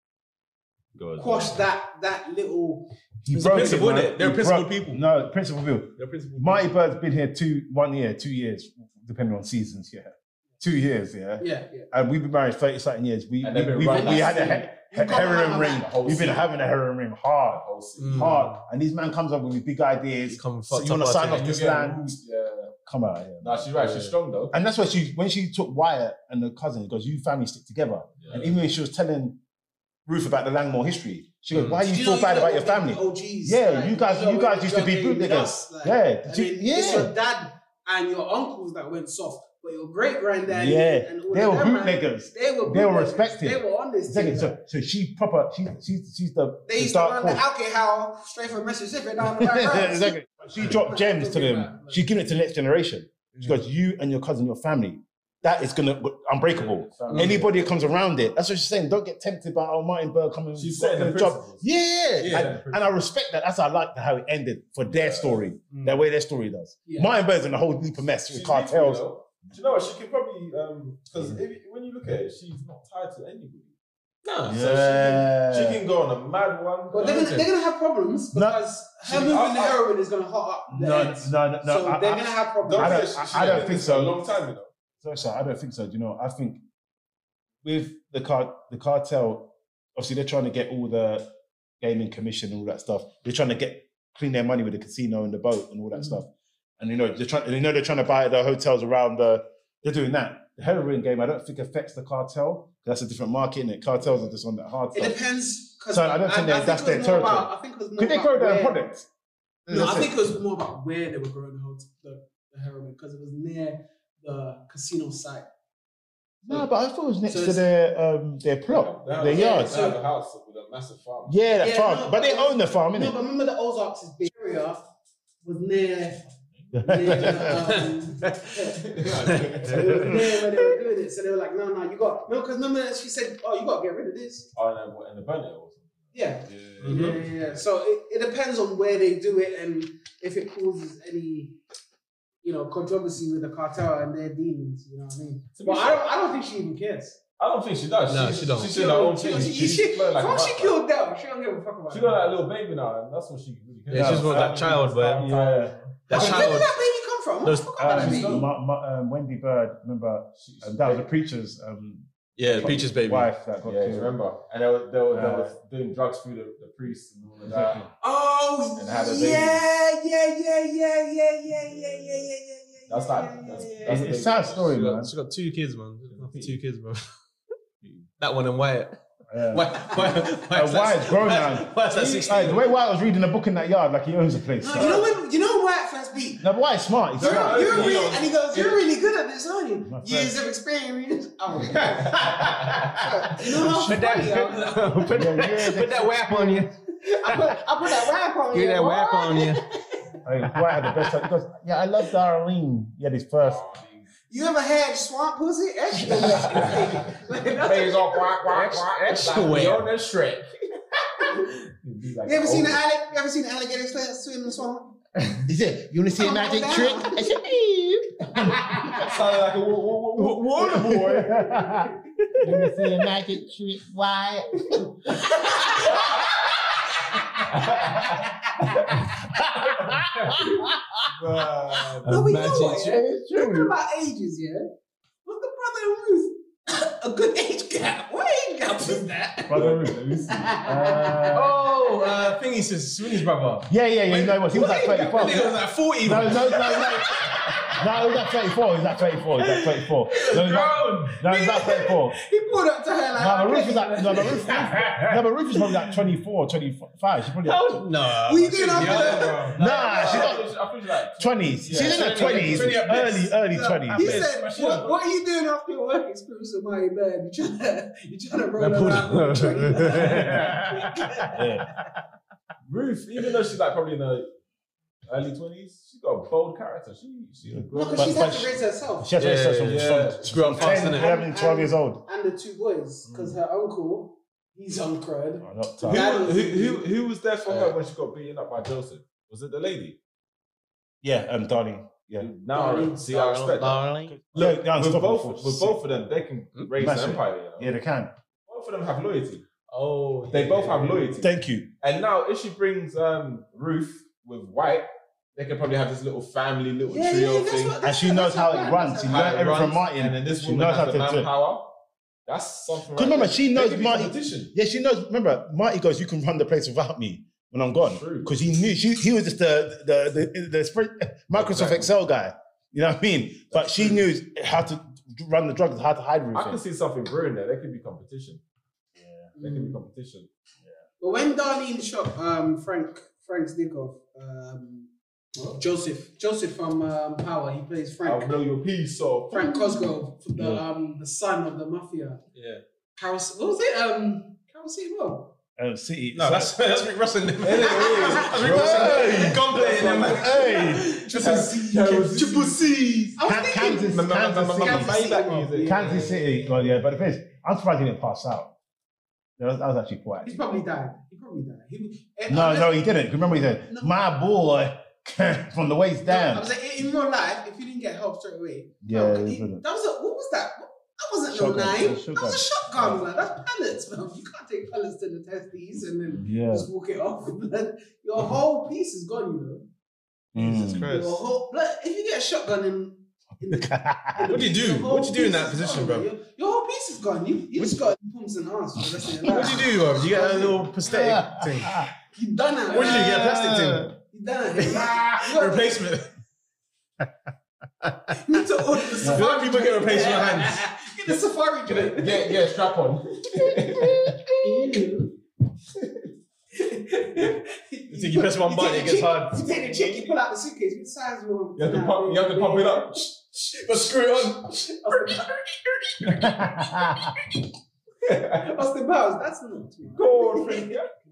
Go quash that that little. He It's a broke principle, man. innit? They're He principled broke- people. No, principal people. They're principal. Marty Bird's been here two, one year, two years, depending on seasons. Yeah, two years. Yeah, Yeah, yeah. and we've been married thirty something years. We And we, they've been we, running we that had a scene. he- You've got to heroin have ring. that. whole We've been scene. having a heroin ring hard, Whole scene. Mm. hard. And these man comes up with his big ideas. Come So fucked you want to up sign our off thing. this You're getting land? roots, Yeah. Come out here. Nah, she's right. Yeah. She's strong though. And that's why she, when she took Wyatt and the cousin, it goes, "You family stick together." Yeah. And even when she was telling Ruth about the Langmore history, she goes, Mm. "Why do you Do feel know bad you about know your the family?" O Gs, Yeah, like, you guys- know, you guys when used to be drug game with bootleggers. us, like, Yeah, and do- then It's yeah. your dad and your uncles that went soft. but your great granddaddy Yeah, and all they of were them, man, bootleggers. They were They were bootleggers. respected. They were on this Exactly. team. So, so she proper. She, she's she's the. They the used to dark run the horse. alcohol straight from Mississippi down the back road. Exactly. She dropped gems to them. She given it to the next generation. She goes, you and your cousin, your family, that is gonna unbreakable. Mm. Anybody that comes around it, that's what she's saying. Don't get tempted by oh Martin Bird coming. She's setting the the job. principles. Yeah, Yeah. And, and I respect that. That's how I like how it ended for their story, Mm. that way their story does. Yeah. Martin Bird's in a whole heap of mess with She's cartels. beautiful, though. Do you know what? She could probably because when you look at it, she's not tied to anybody. No. So Yeah. she, can, she can go on a mad one. But they're gonna, they're gonna have problems No. because She- her moving I- the I- heroin is gonna hot up the No, ends. no, no, no. So I- they're I- gonna have problems. Don't I don't- forget, she- I she don't did think this for a so. long time, you know. So, so I don't think so. Do you know? I think with the car, the cartel, obviously they're trying to get all the gaming commission and all that stuff. They're trying to get clean their money with the casino and the boat and all that stuff. And you know, they're trying. You know, they're trying to buy the hotels around the. They're doing that. The heroin game, I don't think affects the cartel. That's a different market, innit? Cartels are just on that hard It stuff. depends. 'Cause So I don't think they- that's it their was more territory. about- I think it was more Could they about grow their where- products? No, That's I it. think it was more about where they were growing the, hot- the, the heroin because it was near the casino site. No, but I thought it was next So to it's- their um, their plot, They have, their a- yard. They have a house with a massive farm. Yeah, that Yeah, farm. no, but they but- own the farm, No, innit? but remember the Ozarks is big area was near. near um, yeah. So it was near where they were doing it. So they were like, no, no, you got no, because remember she said, oh, you got to get rid of this. Oh, and then, and the burn it or something. Yeah. Yeah. Yeah, yeah, yeah. So it, it depends on where they do it and if it causes any, you know, controversy with the cartel and their dealings. You know what I mean? To be But I fair- don't. I don't think she even cares. I don't think she does. No, she, she don't. She's She doing her own she, thing. she, She's she, flowing like a once she rock. killed Del, she don't give a fuck about She it. got that little baby now, and that's what she really cares Yeah, she just about. wants that child, but- Yeah. That Where child. did that baby come from? Those- I forgot about Um, that baby. Ma- Ma- um, Wendy Bird, remember, She- um, that was the preacher's um, Yeah, Peaches baby. wife that got Yeah, killed. remember? And they were, they were, they Yeah. were doing drugs through the, the priests and all of Exactly. that. Oh, And had a baby. yeah, yeah, yeah, yeah, yeah, yeah, yeah, yeah, yeah, yeah, yeah. That's yeah, like- yeah, that's- yeah, that's yeah. a It's a sad story, She man. got, she got two kids, man. Two kids, bro. That one and Wyatt. Yeah. Wyatt, Wyatt, Uh, Wyatt's grown now. Wyatt's at Hey, sixteen. the way Wyatt was reading a book in that yard, like he owns the place. No, so- you know when you know Wyatt first beat. No, but Wyatt's smart. He's You're, smart. you're he really, knows. and he goes, "You're really good at this, aren't you? My Years friend. of experience." Oh, you know how Put funny I am? that, put, Yeah, that, yeah, put that whap on you. I put, I put that rap on Get you. that boy. whap on you. Hey, Wyatt had the best time. He goes, yeah, I love Darlene. He had his first. You ever had swamp pussy? Extra wet. Baby's all quack, quack, quack. Extra Like wet. Fiona Shrek. You ever seen the alligator? You ever seen the alligator swim in the swamp? He said, you want to see a magic Oh, trick? down. I said, hey. Sounded like a wa- wa- wa- water boy. You want to see a magic trick? Why? Man. No, we know Magic what, trick. yeah? It's Talking true. about ages, yeah? Was the brother and Ruth a good age gap? What age gap was that? Brother Ruth, let me see. Uh, Oh, uh, thingy says Sweeney's brother. yeah, yeah, yeah. You know he was. He was like What age gap? thirty-four. I think it was like forty. No, no, no, no. No, he was at thirty-four. He was at thirty-four. He was at thirty-four. No, he was at- Grown. no, he was at thirty-four. He pulled up to her like, No, but Ruth okay. is like, no, but Ruth, no, but Ruth is probably like twenty-four, twenty-five. She's probably like No. What you doing after that? Nah, she's I not thought she- I thought she like twenties. Yeah, She's in her twenty, twenties, twenty at early, best. early No, twenties. He Yes, said, but she what, don't- what are you doing after your work experience with my bed? You trying to, you trying to roll That pulled- around with twenty. Yeah. Ruth, even though she's like probably in her early twenties, she's got a bold character. She she Yeah. No, But- because she's but had to she- raise herself. She has to Yeah, raise from, yeah. from, She grew up fast, ten, innit? eleven, twelve years old. And the two boys, because her uncle, he's on crud. Oh, not Who, tough. That who, was- who, who was there for Uh, her when she got beaten up by Joseph? Was it the lady? Yeah, um, darling. Yeah. Now, Darling. see, I respect that. Darling. Look, Yeah, with unstoppable both, force. with both of them, they can Hmm? raise Massive. an empire. You know? Yeah, they can. Both of them have loyalty. Oh, They both have loyalty. Thank you. And now, if she brings um, Ruth with White, they can probably have this little family, little Yeah, trio yeah, that's thing. what- And that's she what- knows that's how what it plan- runs. that's She how How learned it everything from runs, Martin. and then this She woman knows has how the to do it. manpower. That's something. Because remember, she They knows could be Marty. competition. Yeah, she knows. Remember, Marty goes, "You can run the place without me when I'm gone," True. because he knew she. He was just the the the, the spread, Microsoft Exactly. Excel guy. You know what I mean? But she knew how to run the drugs, how to hide I can everything. see something brewing there. There could be competition. Yeah. There could be competition. But when Darlene shot um, Frank Frank's dick off, um, Joseph. Joseph from um, Power. He plays Frank. I'll blow your piece off. Frank Cosgrove, the Yeah. um the son of the mafia. Yeah. Carol, what was it? Um, Carol City Road. Um, City. No, that's that's Rick Russell. That's Rick Hey. Russell. Gunplay in them. Hey. Triple C. Triple C. I was Can- thinking. Kansas, Ma- ma- ma- Kansas ma- City. ma- Maybach music. Kansas City. Well, yeah, but the thing is, I'm surprised he didn't pass out. That was, that was actually quite. He's probably died. He probably died. He, eh, No, unless- no, he didn't. Remember, he said, No. "My boy," from the waist No, I down. was like, in real life, if you didn't get help straight away, Yeah, no, he he- wouldn't. that was a, what was that? That wasn't Shotgun, no it nine. was That was a shotgun. shotgun, man. That's pellets, man. You can't take pellets to the testes and then Yeah. just walk it off. Your whole piece is gone, you know. Mm. Your whole, like, if you get a shotgun in, in the, in What do you do? your whole What do you do in piece that is position, gone, bro? man. Your, your whole piece is gone. You, you just got pumps and arms for the rest of your life. What do you do, bro? You get a little prosthetic thing. You done that. What do you do? You get a plastic thing? You done that. You got- Replacement. You need to order the Black safari. people get replacement joint. hands. Get the safari joint. Get, get a strap on. You think you press one button, it gets hard. You take the chick, you pull out the suitcase, which size you want? You have to pump, you have to pump it up. But screw it on. Austin Powers, that's not too Go on, friend.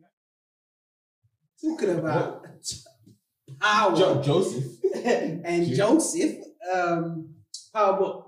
talking about power Jo- Joseph. and Joseph. Um, power book.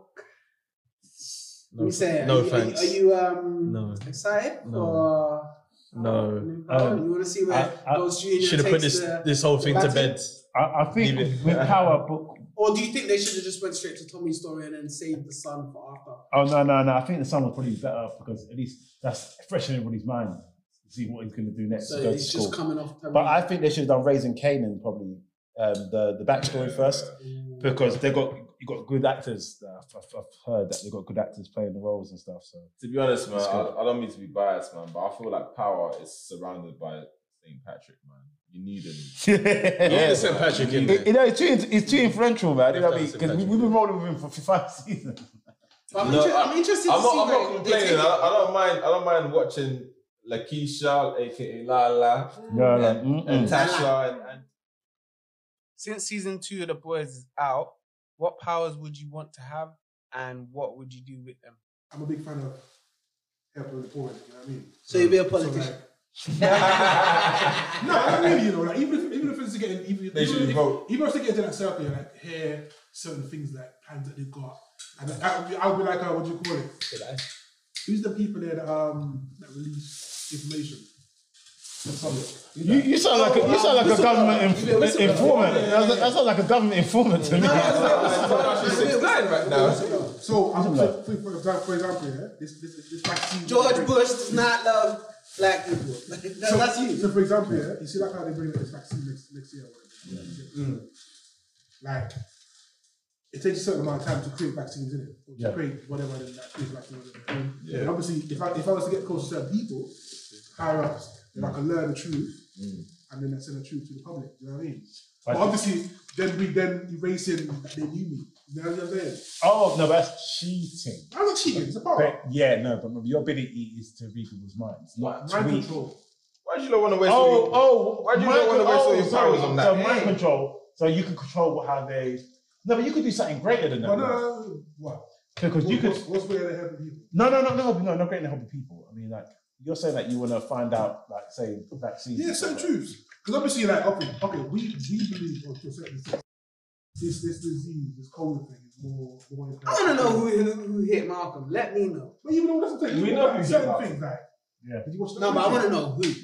No, we say, no are you, thanks. Are you, are you um No. excited No. for? No. New Power? Um, you want to see where I- I Ghost Junior Should have put takes this the, this whole thing to Latin? bed. I, I think Leave it. with Power Book. or do you think they should have just went straight to Tommy's story and then saved the son for after? Oh no, no, no! I think the son was probably better because at least that's fresh in everybody's mind. To see what he's going to do next. So to go to it's school. just coming off. But I think they should have done Raising Canaan probably um, the the backstory first because they got you got good actors. That I've, I've, I've heard that they got good actors playing the roles and stuff. So To be honest, man, That's I, good. I don't mean to be biased, man, but I feel like Power is surrounded by Saint Patrick, man. You need him. Yeah, Saint Patrick in You there. know, it's too, it's too influential, man. You know what I mean? That's Because Patrick. we've been rolling with him for five seasons. But I'm, No, inter- I- I'm interested I'm to see not, I'm where not they complaining. take I, it. I don't mind. I don't mind watching Lakeisha, aka Lala, No, no, and, mm-mm. and Tasha, and, and Since season two of The Boys is out, what powers would you want to have and what would you do with them? I'm a big fan of helping the poor. You know what I mean? So you'll be a So, politician. like, no, I really, you know, like even if even if it's getting even, They even should if, vote. even if they get into that circle, you like hear certain things like plans that they've got, and I would be, I would be like, uh, what do you call it? Who's the people there that um that release information? You, you sound like a, you sound like a government inf- informant. That that sounds like a government informant to me. She's six nine right now. So, I'm, so for, for, example, for example, yeah, this this this vaccine. George Bush does not love black people. That- So, that's you. So, for example, yeah, you see like how they bring out this vaccine next next year. Or whatever. Like, it takes a certain amount of time to create vaccines, in it, or to Yeah. create whatever that that creates vaccines. And Yeah. obviously, if I if I was to get close to certain people, higher ups, then I can learn the truth, and then I send the truth to the public. You know what I mean? But obviously, then we then erasing that they knew me. You know what I'm saying? Oh no, that's cheating. I'm not cheating. It's a power. But, yeah, no, but your ability is to read people's minds, not Mind tweet. control. Why do you not want to waste all Oh, your... oh, Why do you mind not want to con- waste all oh, your sorry. powers on that? So mind control, so you can control how they. No, but you could do something greater than that. But no, bro. no, no, what? Because you could. What's, what's way to help people? No, no, no, no, no, not greater than helping people. I mean, like you're saying that you want to find out, like, say, vaccines. Yeah, and certain stuff like truths. Because obviously, like, okay, okay, we we believe or to a certain extent, this this disease, this COVID thing is more more. I want to know who, who who hit Malcolm. Let me know. But even though that's the thing, We you know like, who hit certain Malcolm. things like. Yeah. Did you watch the No, but I want to know who.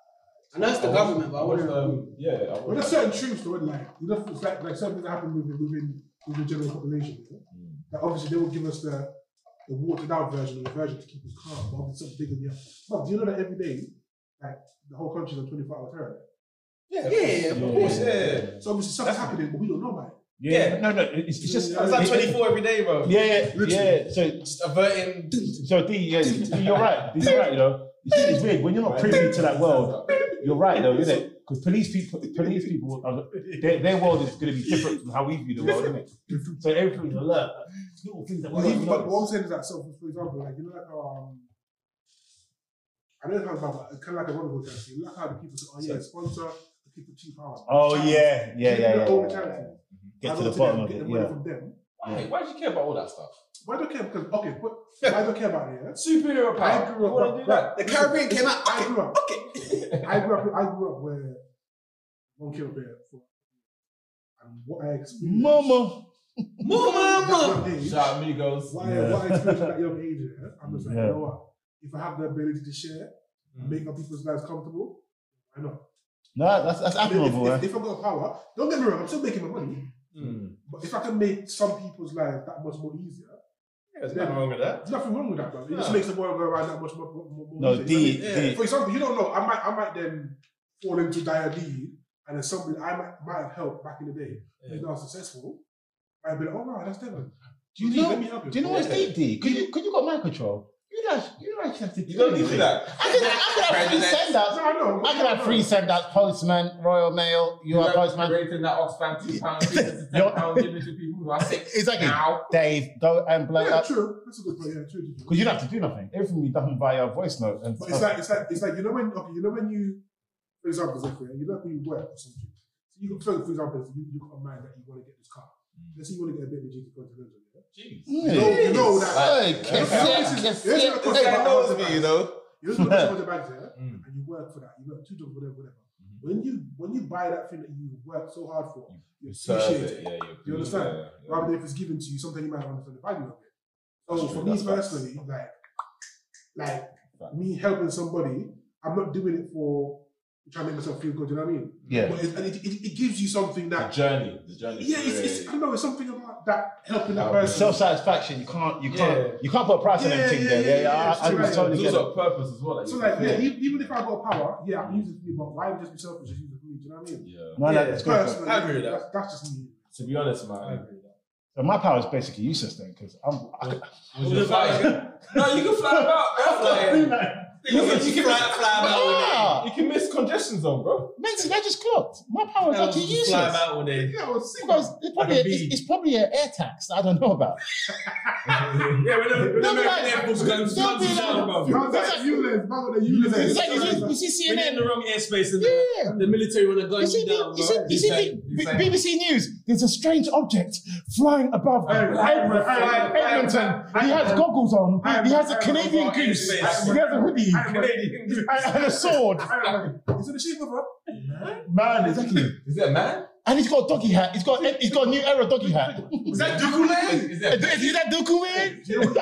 I know it's the I government, but I want was, to know who. um, yeah, I Well, was, there's certain truths though, like you know, it's like like certain things that happen within within within the general population. You know? Like obviously, they will give us the the watered down version of the version to keep us calm. But obviously, something bigger than that. But do you know that every day, like the whole country's on twenty-four hour terror? yeah, Yeah, of Yeah. course, yeah. So obviously, something's happening, but we don't know about it. Yeah, no, no, it's, it's just. It's like twenty-four every day, bro. Yeah, yeah, yeah. So, Just averting. so D, yeah, D, you're right. D, you're right. You know, you see, it's weird when you're not privy to that world. You're right, though, isn't it? Because police people, police people, are, their, their world is going to be different from how we view the world, isn't it? So everything's alert. Little things that we But, don't even, but notice. what I'm saying is that, so for, for example, like you know, like how um, I know it's kind of about kind of like a Robin Hood dance. You look how the people say, oh yeah, sponsor the take the cheap power. Oh Charities. yeah, yeah, Take yeah, their yeah. own yeah, charity. yeah. Get I to go the bottom them, of get it. the money Yeah. from them. Why? Why do you care about all that stuff? Why do I care? Because okay, but why do I care about it? Yeah? Superhero I power. grew You wanna up. do that? The Caribbean came out. I grew up. Okay. I grew up. I grew up where one killed bear for, and what I experienced. Mama. at that young age, Shout out Migos. What, I, Yeah. what I experienced at that young age, yeah, I'm just like, Yeah. you know what? If I have the ability to share and make other people's lives comfortable, why not? No, that's that's I mean, admirable. if, eh? if, if I've got power, don't get me wrong, I'm still making my money. Mm. But if I can make some people's lives that much more easier, Yeah, there's nothing wrong with that. there's nothing wrong with that, bro. It just No. makes the world go around that much more, more, more No, easier. D, You know what I mean? D. For example, you don't know, I might I might then fall into dire need, and then somebody I might, might have helped back in the day who's now successful. I'd be like, oh no, that's Devon. Do you D, know? let me help you. Do you know what's Yeah. deep, D? Could you could you got mind control? You don't you don't actually have to. You do don't need anything. that. I could I could have free send outs. No, I know. I could have free send outs. Postman, Royal Mail. You are postman. Rating that Oxfam two pounds, ten pounds, giving to people who are sick. Exactly. Now. Dave, go and blow Yeah, up. true. That's a good point. Yeah, true. true, true. Because you don't have to do nothing. Everything will be done via voice note and But it's like it's like it's like you know when okay, you know when you, for example, Zachary, you know when you work or something. So you got for for example, you you got a mind that you want to get this car. Let's say you want to get a bit of G T Continental. Yeah? Jeez. You know, you know that. Hey, Like, kiss yeah. it, This kiss is- this is it. a This question. guy knows me, you know. You just got to the bags, yeah, Mm. and you work for that. You work two jobs, whatever, whatever. When you when you buy that thing that you work so hard for, you Serve appreciate it, it. yeah, you, You understand? Yeah, yeah. Rather than if it's given to you, sometimes you might not understand the value of it. So That's for true, me that's facts. personally, like, like Facts. me helping somebody, I'm not doing it for trying to make myself feel good. You know what I mean? Yeah. But it, and it, it, it gives you something The that. journey, the journey. Yeah, it's, it's, I don't know. It's something about that helping that Yeah. person. Self satisfaction. You can't. You can't. Yeah. You can't put a price on Yeah, anything yeah, there. yeah, Yeah, yeah. yeah, I, I yeah, just totally There's get also it. a purpose as well. Like So you like, can yeah, feel. e- even if I got power, yeah, I can use it for me, but why would just be selfish? Just use it for me. Do you know what I mean? Yeah. No, no, Yeah, that's good. personally, I agree with that. That's, that's just me. To be honest, man. I agree with that. So my power is basically useless then, because I'm. I, could- Was your flying? No, you can fly about. Flying. You can, you can fly, fly Ah, You can miss congestion zone, bro. mate, I just clocked. My power is actually useless. out all day. Yeah, I was sick. Because it's probably, Like a it's, bee. it's probably an air tax that I don't know about. Yeah, when the, when the Don't be American like- Air Force guns don't be guns like- down above. Man's like Ulands, man with the Ulands. It's like, you, see- you see When you're in C N the N. wrong airspace and the, Yeah. the military want to gun You see, you down, you see, bro. you see He's B- saying- B B C News. There's a strange object flying above Hey, hey, Edmonton. hey, hey, Edmonton. hey, He has hey, goggles on. hey, He has a hey, Canadian hey, goose. He hey, has a hoodie Canadian. and and a sword. Is it the shape of her? Man, exactly. Is it a man? And he's got a doggy hat. He's got he's got a new era doggy hat. Is that Dooku Lane? Is Is it? is that Dooku man?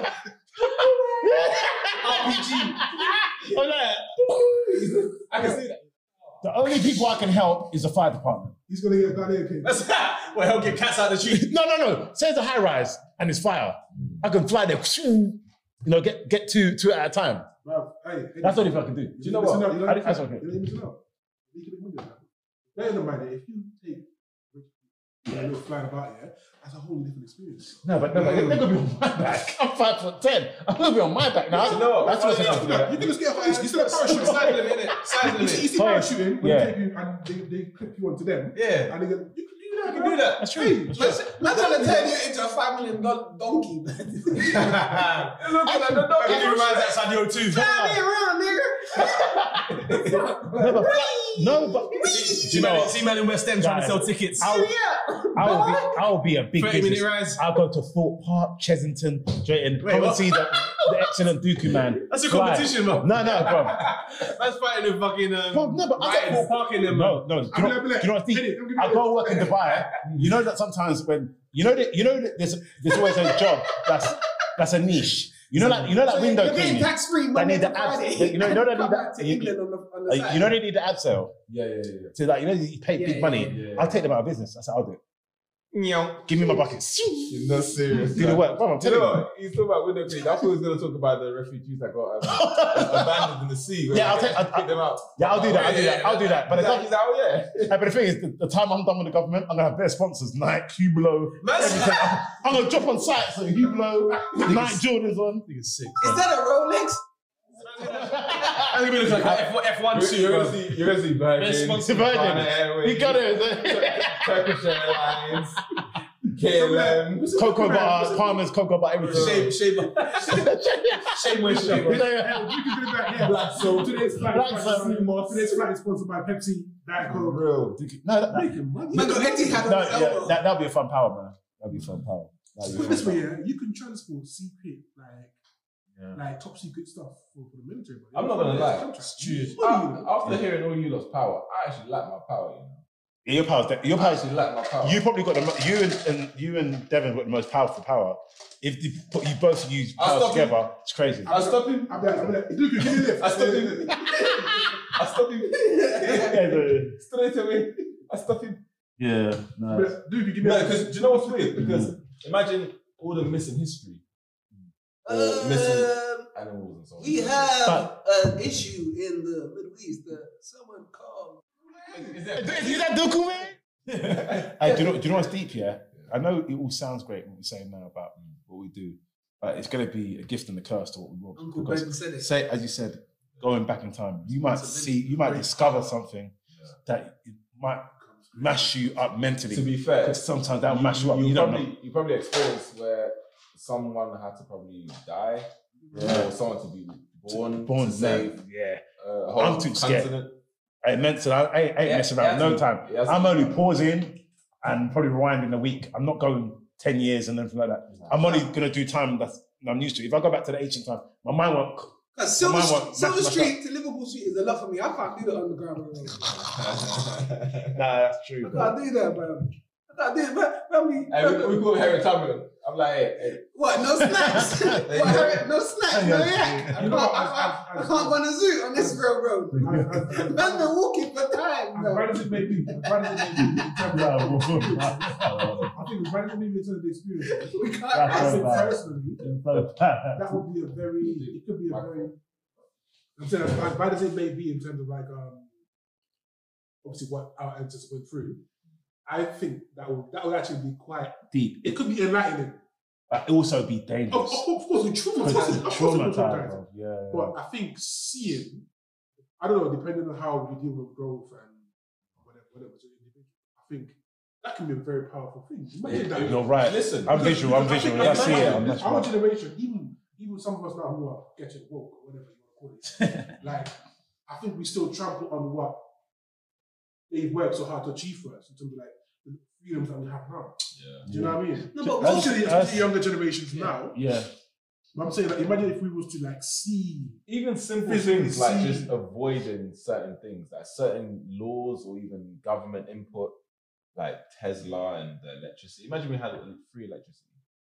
R P G. Oh, like, I can see that. the only people I can help is the fire department. He's gonna get a Ghanaian king. That's well, he'll get cats out of the tree. No, no, no. Say it's a high rise and it's fire. I can fly there. You know, get get two two at a time. Bruv, hey, hey, That's the only thing I can do. You Do you know listen what? up, you I- know- That's okay. You don't even know. You can even do that. Bear in mind that if you take yeah, you're flying about here, that's a whole different experience. No, but no, but they're gonna be on my back. I'm five foot ten. I'm gonna be on my back now. You know what? That's what's Oh, yeah. happening. You can just get a you still have parachute. Size limit, innit? Size You see, you limit. see Oh, yeah. parachuting when Yeah. they take you and they, they clip you onto them, Yeah. and they go, you can do that. You can bro. do that. That's true. That's true. Man trying to turn you into a five million dollar donkey, man. Look at that. The dog He reminds that Sadio too. Fly me around, nigga. No, but, no, but do you See know man, what? see man in West End trying to Guys, sell tickets. I'll, I'll, be, I'll be a big thirty minute business. rise. I'll go to Thorpe Park, Chesington, Drayton, Wait, come and what? see the, the excellent Dooku man. That's a fly. competition, man. No, no, bro. That's fighting in fucking um, Bro, no, but I right got in parking them, man. No, no. Do you I'm know, gonna be do like, you know what's deep? Eddie, don't give me I go this. work in Dubai. You know that sometimes when you know that you know that there's there's always a job that's that's a niche. You know that you know that window You're getting cleaning. tax free They Monday need to the abs. Friday. You know, you know they Come need back that. to You, England on the on the uh, side. you know they need the ad sale. Yeah, yeah, yeah. So like you know you pay Yeah, big yeah, money. yeah, yeah. I'll take them out of business. That's how I'll do it. Nyong. Give me my buckets. You're not serious. Do the man. work, bro. I'm Do you telling know you. what? He's talking about window cleaning. I thought he was going to talk about the refugees that got um, abandoned in the sea. Yeah, I'll take- I'll I'll- pick them out. Yeah, I'll do that. I'll do that. I'll do that. But the He's like, gov- he's like, oh yeah. Hey, but the thing is, the, the time I'm done with the government, I'm gonna have their sponsors: Nike, Hublot, everything. I'm, I'm gonna drop on site, so Hublot, Nike, Jordans on. Nigga's sick. Is that a Rolex? I'm gonna be looking like an F one You're, suit, you're bro. gonna see, you're gonna see Virgin, Responsible Ghana Virgin. Airways, You got it. Turkish Airlines, K L M, Cocoa butter, Palmer's cocoa butter, everything. Shame, shame, shame, moisture. You can do that, yeah. Black Soul. Today's flight Black is Soul. sponsored- today's flight is sponsored by Pepsi, Diet Coke. Real. No, that, that, Making money. Man got Etihad on no, his yeah, elbow. that, that'll be a fun power, man. That'll be a fun power. That'll Put be it a this fun way, power. yeah, you can transport secret, like, Yeah. like top secret stuff for, for the military. But I'm not gonna lie. Contract. Stu, What do you- After hearing all you lot's power, I actually like my power. You know, Yeah, your power's de- your I power's actually like my power. You probably got the mo- you and, and you and Devin got the most powerful power. If you, put, you both use I'll powers stop him. together, it's crazy. I stop him. I'm like, I'm like, Duke, give me a lift. I stop him. I stop him. Yeah, the- Straight away. I stop him. yeah, I'm like, Duke, give me a No, lift. because do you know what's weird? Because imagine all the missing history or missing Um, animals and so on. we have an issue in the Middle East that someone called. Is that, Is that Dooku, man? Hey, do you know? Do you know what's deep? Yeah, I know it all sounds great what we're saying now about what we do, but it's going to be a gift and a curse to what we want. Uncle Because Ben said it. say, as you said, going back in time, you might It's a see, you might great discover power. something that it might mash you up mentally. to be fair, Because sometimes that'll mash you up. You, You don't probably know. you probably experienced where someone had to probably die, Yeah. or someone to be born, Born to save man. Yeah. uh, a whole I'm too scared. continent. I ain't meant to. I ain't, I ain't Yeah, messing around it no has to- time. it has to- I'm only pausing and probably rewinding a week. I'm not going ten years and anything like that. I'm only gonna do time that's I'm used to. If I go back to the ancient time, my mind won't. Cause Silver, My mind won't Silver match my Street to Liverpool Street is a lot for me. I can't do the underground road. Nah, that's true. I bro. can't do that, man. I can't do it. Man, man, me, Hey, we, we call it Harry Tubman. I'm like, hey, hey. What? No snacks? what, Harry, no snacks? No yak? I You can't, know I, what, can't, I- I- I can't go on a zoo on this real road. Man's been walking for time, As bro. bad as it may be, as bad as it may be, in terms Nah, of- bro. I think as bad as it may be in terms of the experience, We can't. That's I so think bad. personally, It's so bad. that would be a very, it could be a very, I'm saying as, as bad as it may be in terms of like, um, obviously what our ancestors went through, I think that would, that would actually be quite, Deep. it could be enlightening. But also be Of, dangerous. of, of course, it's traumatizing. Because Of it's course, it will traumatized, traumatize. bro. Yeah. But I think seeing, I don't know, depending on how we deal with growth and whatever, whatever, as an individual, I think that can be a very powerful thing. Imagine that. You're right. Listen, I'm Because- visual. I'm because I visual. think- I see it. I'm imagine not Our smart. generation, even even some of us now who are getting woke or whatever you want to call it, like I think we still trample on what they've worked so hard to achieve for us in terms of like the freedoms that we have now. Yeah. Do you know what I mean? No, but That's- Especially, that's- especially younger generations now. Yeah. But I'm saying, like, imagine if we was to like see. Even simple Physically things like see- just avoiding certain things, like certain laws or even government input, like Tesla and the electricity. Imagine we had free electricity,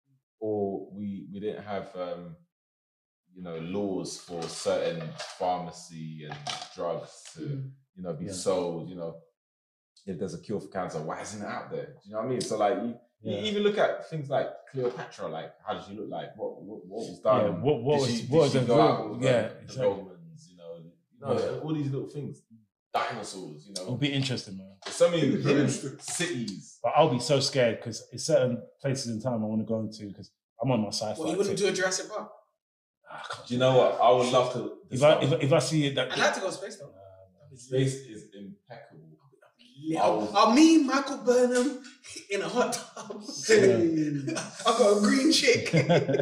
or we we didn't have um, you know laws for certain pharmacy and drugs to you know be Yeah. sold. You know, if there's a cure for cancer, why isn't it out there? Do you know what I mean? So like you. Yeah. You even look at things like Cleopatra, like how did she look like? What what, what was done? Yeah, what- what Did was- she, what was did she the go out real- with yeah, the, the exactly. Romans? You know, you know Yeah. all these little things. Dinosaurs, you It'll know. be interesting, man. There's so many It's very hidden interesting. cities. But I'll be so scared because it's certain places in time I want to go into because I'm on my sci-fi. Well, you wouldn't tip. do a Jurassic Park. Ah, I can't Do you know what? I would love to. If I if, if I see it that I'd like to go to space though. Space is impeccable. Yeah, I'll, I'll meet Michael Burnham in a hot tub. I've got a green chick.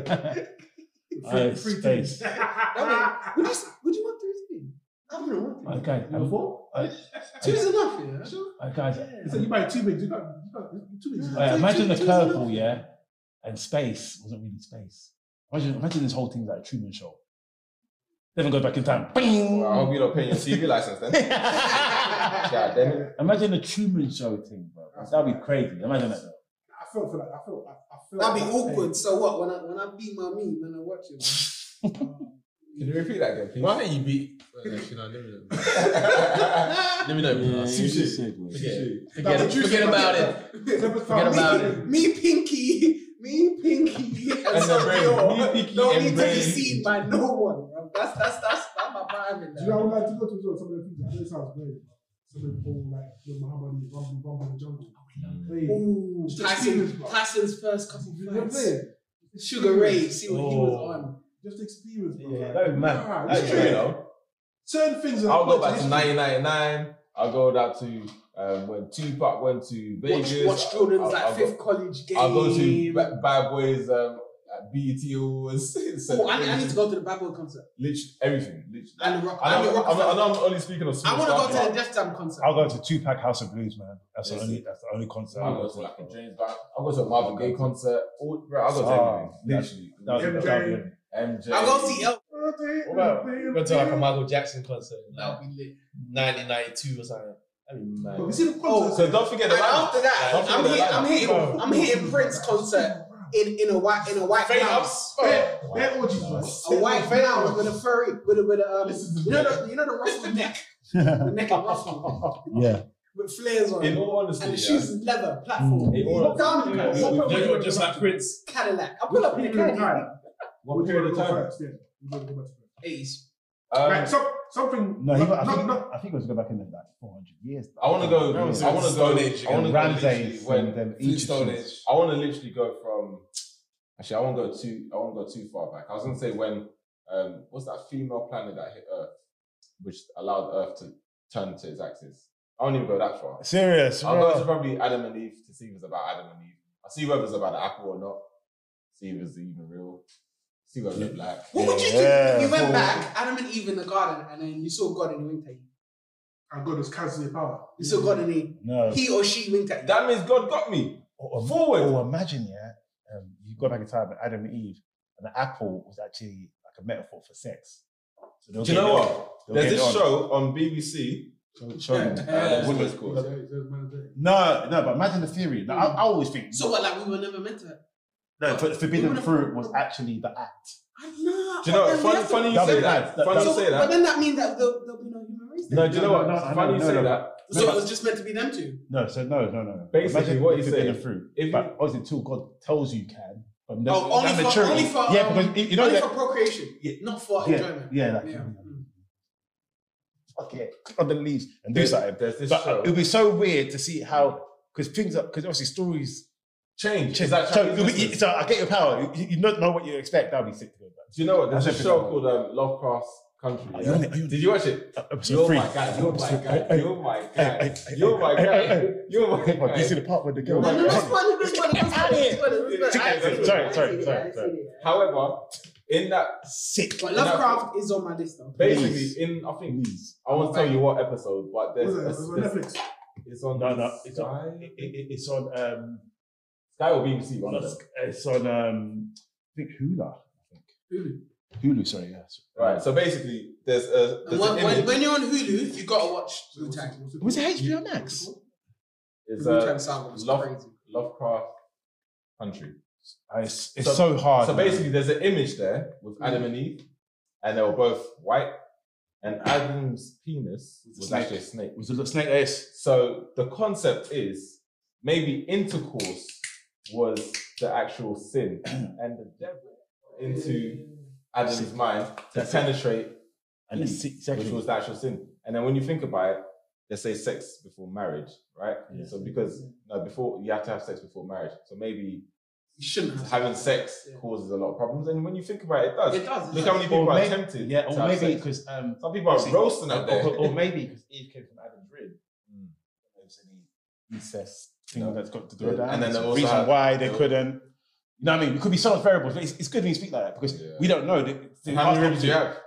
I Free space. I mean, would you would you want three to I wouldn't want three. Okay, You know, four? uh, Two is enough, yeah. Sure. uh, guys, So you buy two bigs, you got, you got two bigs. uh, imagine the two- two is curveball, enough. yeah, and space wasn't really space. Imagine, imagine this whole thing's like a Truman Show. Then go back in time. Bing! Well, I hope you don't pay your C V license then. God damn it. Imagine the Truman Show thing, bro. That'd be crazy. Imagine that. Though. I felt for that. I felt. I, I felt. That'd be that awkward. So what? When I when I beat my meat, when I watch it. Can you repeat that again, please? Why don't you beat? Well, actually, no, let me know. Let me know. Yeah, Sushi. you just said, man. Forget, That forget, was juicy, forget man. about it. Never Forget found about me. it. Me, Pinky, me, Pinky, and, And the brain. Sophia Me, Pinky, don't and need to brain. be seen by no one. Bro. That's that's that's that's my prime in Do you know that. I would like to go to as well? Some of the things. I know it sounds great. Some of the people like the Muhammad Ali, Rumble, Rumble in the Jungle. Hey, Ooh, just Tyson, experience, bro. Tyson's first couple You know what I'm fights. saying? Sugar Ray, see what he was Oh. on. Just experience, bro. Yeah, Like, that was mad. nah, That's it's true, you true. know. Certain things. are I'll go quite back to history. nineteen ninety-nine. I'll go down to um, when Tupac went to Watch, Vegas. watch Jordan's I'll, like I'll fifth go, college game. I'll go to Ba- Bad Boys um, at B E T Awards. Oh, I, need, I need to go to the Bad Boy concert. Literally everything. Literally. And the rock. I and know, the I, know, I Rockefeller. know I'm only speaking of small I want to go stuff, to the Def Jam concert. I'll go to Tupac House of Blues, man. That's the Yes. only. That's the only concert. I'll go to like a James Brown. I'll go to a Marvin Gaye concert. All, bro, I'll go to Oh, everything. Literally. That was, that was, M J. that was- M J. I'll go see El. What about go to like a Michael Jackson concert in like That'll be lit. nineteen ninety-two or something? That'd be mad. But we see the Oh, concerts. So don't forget the And lineup. after that, Don't I'm, forget hit, the I'm lineup. hitting. Bro. I'm hitting Prince concert in, in a white in a white Fade up. house. They're, they're orgies, man. A white house with a furry with a with a um, you know the you know the ruffled neck, the neck and ruffle yeah. with flares on In it. all honesty, And the yeah. shoes is leather platform. In all Walk down the honesty, place. yeah. You're, you're just like Prince. Cadillac. I pull up in the Cadillac. What period of time? First, yeah. We'll go back to first. eighties. Um, Right, some, something. No, he got, I, not, think, not, I think it was go back in like four hundred years. I want to go. Bro, I want it's to go. Stone Age I want to again. go Ramses literally when. and them Flintstone Egyptians. Age. I want to literally go from. Actually, I won't go too. I won't go too far back. I was gonna say when. Um, what's that female planet that hit Earth, which allowed Earth to turn to its axis? I won't even go that far. Serious, I'll bro. go to probably Adam and Eve to see if it's about Adam and Eve. I'll see whether it's about the apple or not. See if it's even real. See what it look like. What would you Yeah. do? You went back, Adam and Eve in the garden, and then you saw God and he winked at you. and God has cancelled your power. You saw God and he, No. he or she winked at you. That means God got me. Or, or- Forward. or imagine, yeah, um, you go back in time and Adam and Eve, and the apple was actually like a metaphor for sex. So they'll Do you get know it what? on. They'll There's get this it on. show on B B C. Show, show them. Uh, Yeah. what was it called? No, no, but imagine the theory. Now, I, I always think So what? Like we were never meant to. no, for, forbidden fruit was actually the act. I know. Do you know? but then we Funny, have to- funny you That'll say be that. nice. That- Funny you So, say but that. then that means that there'll, there'll be no human race. then. No, do you know what? No, no, Funny you no, say no. that. So it was just meant to be them two. No, so no, no, no. Basically, Imagine what the he's forbidden saying, fruit, if but you- obviously until God tells you can. But Oh, only that for, maturity- only for yeah, um, because you- you know only that for procreation, Yeah. not for yeah, enjoyment. yeah, like Yeah. fuck it, on the leaves and do There's, something. there's this But show. it'll be so weird to see how because things are because obviously stories Change. change. Is that So, Chinese it'll be- whispers? so I get your power. You, you don't know what you expect. That'll be sick to go back. Do you know what? There's a That's show everything. called um, Lovecraft Country. Are yeah? you on it? Are you on Did you watch it? Uh, episode You're three. my guy. You're my guy. Hey, You're my hey, guy. hey, hey, You're my hey, guy. hey, hey. You're my Come on, do you see guy. the part where the girl? You're my No, no, guy. this one, this one, this one, this one, this one. I see it, Sorry, I sorry, see it, sorry, I see sorry. it. However, in that, Sick. But Lovecraft is on my list though. basically, in I think Please. I won't tell you what episode, but there's, Was it? there's, Was it on there's Netflix? it's on No, no, it's Sky, on. It, it, it's on. Um, Sky or B B C. One of them. it's on. Um, I think Hulu. I think Hulu. Hulu. Sorry, yes. Right. So basically, there's a And there's when, an when, image. when you're on Hulu, you gotta watch Wu Tang. Was it H B O Max? It's Wu Tang a saga was Love, crazy. Lovecraft Country. Uh, It's, it's So- so, hard. So man. basically, there's an image there with Adam and Eve, and they were both white, and Adam's penis was Snake. actually a snake. was it the snake ace? So the concept is maybe intercourse was the actual sin, and the devil into Adam's mind to That's it. penetrate, And Eve, it's exactly. which was the actual sin. And then when you think about it, they say sex before marriage, right? Yeah. So because no, before you have to have sex before marriage, so maybe You shouldn't have. having sex Yeah. causes a lot of problems. And when you think about it, it does. It does. it Look does. how many people Or are may- tempted. Yeah, to or have maybe sex. because um, Some people are obviously- roasting out there. or, or maybe because Eve came from Adam's rib. Mm. There's any incest thing No. that's got to do Yeah. with that. And then It's they the also reason have- why they they- couldn't. You know what I mean? It could be so much variables, but it's, it's good when you speak like that because Yeah. we don't know. The, the How many ribs do you have?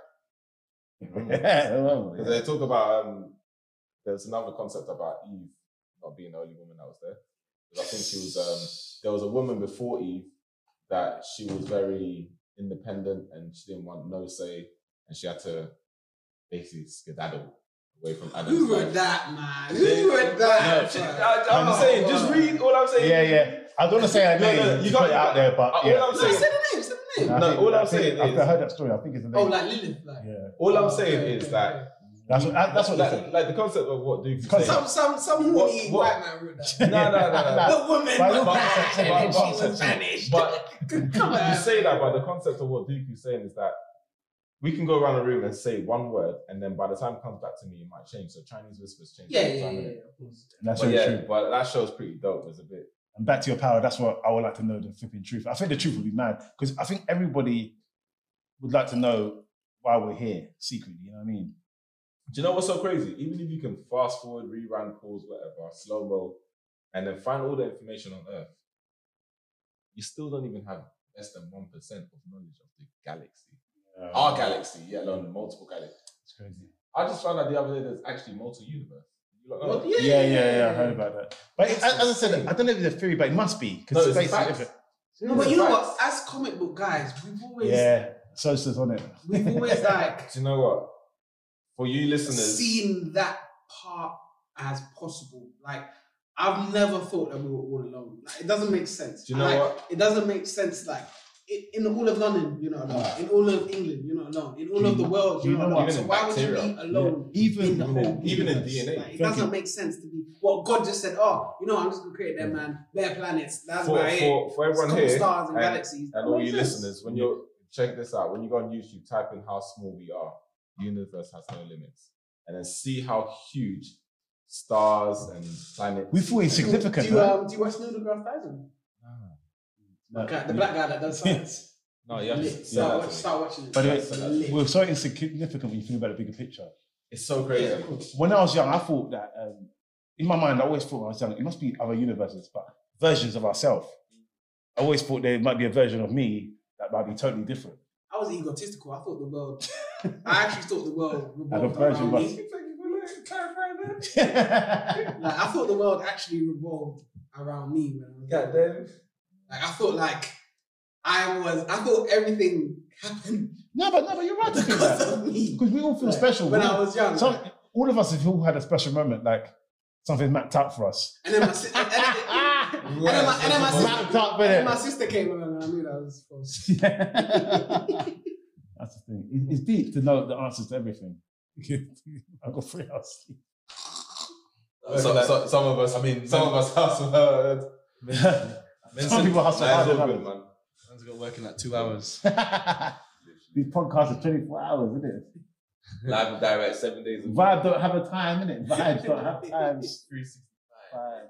Yeah, well, Because yeah. they talk about um, there's another concept about Eve not being the only woman that was there. 'Cause I think she was um, there was a woman before Eve that she was very independent and she didn't want no say, and she had to basically skedaddle away from Adam's Who life. read that, man? They- Who read No, that? she- I, I'm just saying, just read all I'm saying. yeah, yeah. I don't want to say her No, name. no, no, you you got got- it out there, but all yeah. I'm No, saying- say the name, say the name. I No, think- all I I'm think- saying I've is- heard that story. I think it's the Oh, name. like Lilith, like. yeah. All I'm Okay, saying okay, is okay. that That's what. That's what. they like, like the concept of what Duke is Concept. saying. Some, some, some What- horny what- white man wrote that. No, no, no, no. The woman But- was but- bad but- and but- she was but- vanished. But Come on. you say that, but the concept of what Duke is saying is that we can go around the room and say one word, and then by the time it comes back to me, it might change. So Chinese whispers change. Yeah, all the yeah, time, yeah, innit? yeah, of course. And that's But very yeah, true. but that show's pretty dope. It's a bit. And back to your power, that's what I would like to know, the flipping truth. I think the truth would be mad because I think everybody would like to know why we're here secretly, you know what I mean? Do you know what's so crazy? Even if you can fast forward, rerun, pause, whatever, slow mo, and then find all the information on Earth, you still don't even have less than one percent of knowledge of the galaxy. Yeah. Our galaxy, yet alone multiple galaxies. It's crazy. I just found out the other day there's actually multi-universe. You like, oh, Well, yeah, Yeah, yeah, yeah. I heard about that. But it, as I said, I don't know if it's a theory, but it must be No, because it's a space fact. is different. No, but you know what? As comic book guys, we've always Yeah, Sosa's on it. we've always like do you know what? For you listeners, seen that part as possible. Like I've never thought that we were all alone. Like it doesn't make sense. Do you know Like, what? It doesn't make sense. Like in, in all of London, you're not alone. In all of England, you're not alone. In all of the world, do you you're not know alone. what? So Even why in would you be bacteria. alone? Even in the even in- whole even in universe? D N A. Like, it Thank doesn't you. make sense to be. Well, God just said, "Oh, you know, I'm just gonna create them, man. Bare planets. That's for, about it. for, for everyone Couple here stars and and, galaxies. and That all makes you sense. listeners, when you're check this out, when you go on YouTube, type in how small we are. Universe has no limits, and then see how huge stars and planets. We thought it's significant. Do you, huh? um, do you watch Neil deGrasse Tyson? No. Okay, the black guy that does science. No, you have to. Lit. yeah, Start, watch, that's it. start watching it. But It's it, lit. we're so insignificant when you think about the bigger picture. It's so crazy. Yeah, of course. When I was young, I thought that um, in my mind, I always thought when I was young, it must be other universes, but versions of ourselves. I always thought there might be a version of me that might be totally different. I was egotistical. I thought the world. I actually thought the world Like a revolved version around of me. us. Like I thought the world actually revolved around me when I was young. Goddamn. Like I thought like I was. I thought everything happened No, but no, but you're right to think because that. of me. Because we all feel Like, special. when We I all- was young. Some, like, all of us have all had a special moment, like something mapped out for us. and then my si- and, and, and, and then my and then my Mapped sister, up, and then my innit? sister came along and I knew that was false. That's the thing. It- It's deep to know the answers to everything. I've got three hours. So, so, some of us, I mean, some of us hustle hard. Some people hustle Nah, it's harder all than good, man. Man's got working like two hours. These podcasts are twenty-four hours, isn't it? Live and direct, seven days a week. Vibe don't have a time, innit? Vibes don't have times. three sixty-five. Vibe.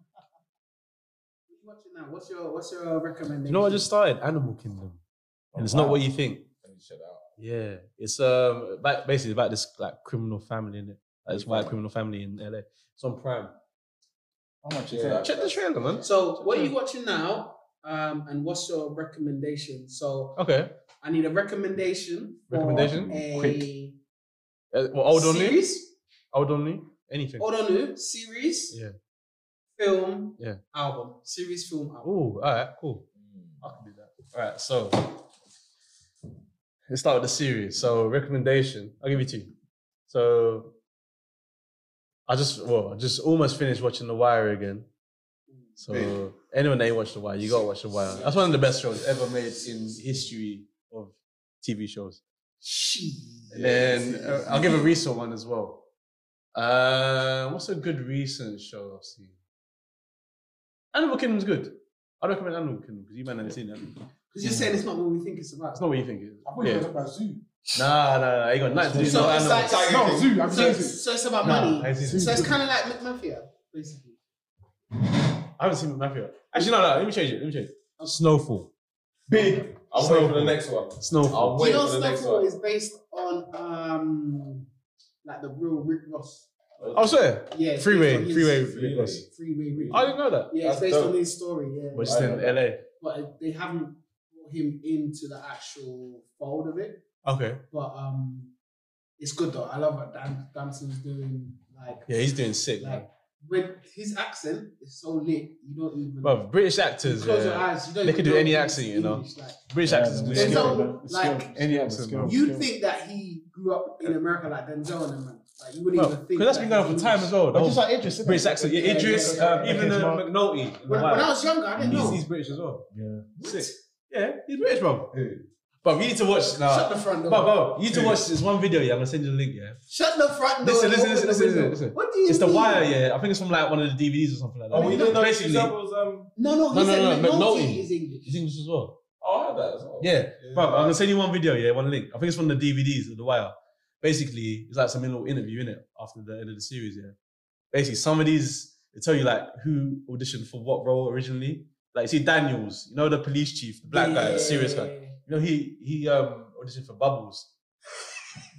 What you watching now? What's your what's your recommendation? You know what I just started? Animal Kingdom. And it's wow. not what you think. Let me shut out. Yeah. It's um about, basically about this like criminal family in it. Like this white criminal family in L A. It's on Prime. How much is Yeah. that? Check the trailer, man. So what are you watching now? Um, and what's your recommendation? So Okay. I need a recommendation. For Recommendation? A Quick. Uh, well, old only? series. Old only? Anything. Old only series. Yeah. Film. Yeah. Album. Series. Film. Album. Oh, all right, cool. I can do that. All right, so let's start with the series. So recommendation, I'll give you two. So I just well, I just almost finished watching The Wire again. So Really? anyone that ain't watched The Wire, you gotta watch The Wire. That's one of the best shows ever made in history of T V shows. And then uh, I'll give a recent one as well. Uh, what's a good recent show I've seen? Animal Kingdom's good. I'd recommend Animal Kingdom because you might not seen it. Because you're saying it's not what we think it's about. That's not what you think it is. I thought you were Yeah. talking about Zoo. Nah, nah, nah. You got nothing to do with So no it's animals. like- No, Zoo. I'm So, saying Zoo. so it's about Nah, money. I see. So it's kind of like McMafia, basically. I haven't seen Mafia. Actually, no, no. Let me change it. Let me change it. Snowfall. Big. I'm waiting for the next one. Snowfall. I'll Do wait you know for the next Snowfall one. is based on um like the real Rick Ross? Oh, swear. Yeah. it's Freeway, based on his- freeway, Freeway. Rick Ross. Freeway Rick. I didn't know that. Yeah, it's That's based dope. on his story. Yeah, But just in L A. but they haven't brought him into the actual fold of it. Okay. But um, it's good though. I love what Dan Damson's doing. Like, Yeah, he's doing sick, man. like when his accent is so lit, you don't even. Bro, British you actors, close your yeah. eyes. You don't They even could do know any if accent, it's you know. English, like, British Yeah, actors man, do the There's sick. skill, no- man, the like- skill, Any the accent, skill, bro. the You'd skill. think that he grew up in America like Denzel and them, man. Like you wouldn't Bro, even think. because that's been that going for he's time English. as well. But The just whole like Idris, isn't British it? accent. Yeah, Yeah, Idris, yeah, yeah, um, yeah. even Yeah. uh, McNulty. in The When, when Wire. I was younger, I didn't He's, know. he's British as well. Yeah. Sick. Yeah, he's British, bro. But you need to watch now. Shut the front door. Bro, bro, you need to watch this one video. Yeah, I'm gonna send you the link. Yeah, Shut the front door. Listen, and listen, open listen, the listen, window. listen. What do you it's The mean? Wire. Yeah, I think it's from like one of the D V Ds or something like that. Oh, we didn't know basically. Basically, was um. No, no, he No, no, said no, McNulty McNulty. is English. He's English as well. Oh, I heard that as well. Yeah, bro, I'm gonna send you one video. Yeah, one link. I think it's from the D V Ds of The Wire. Basically, it's like some little interview in it after the end of the series. Yeah, basically, some of these they tell you like who auditioned for what role originally. Like, you see Daniels, you know, the police chief, the black guy, the serious guy. You know, he he um auditioned for Bubbles.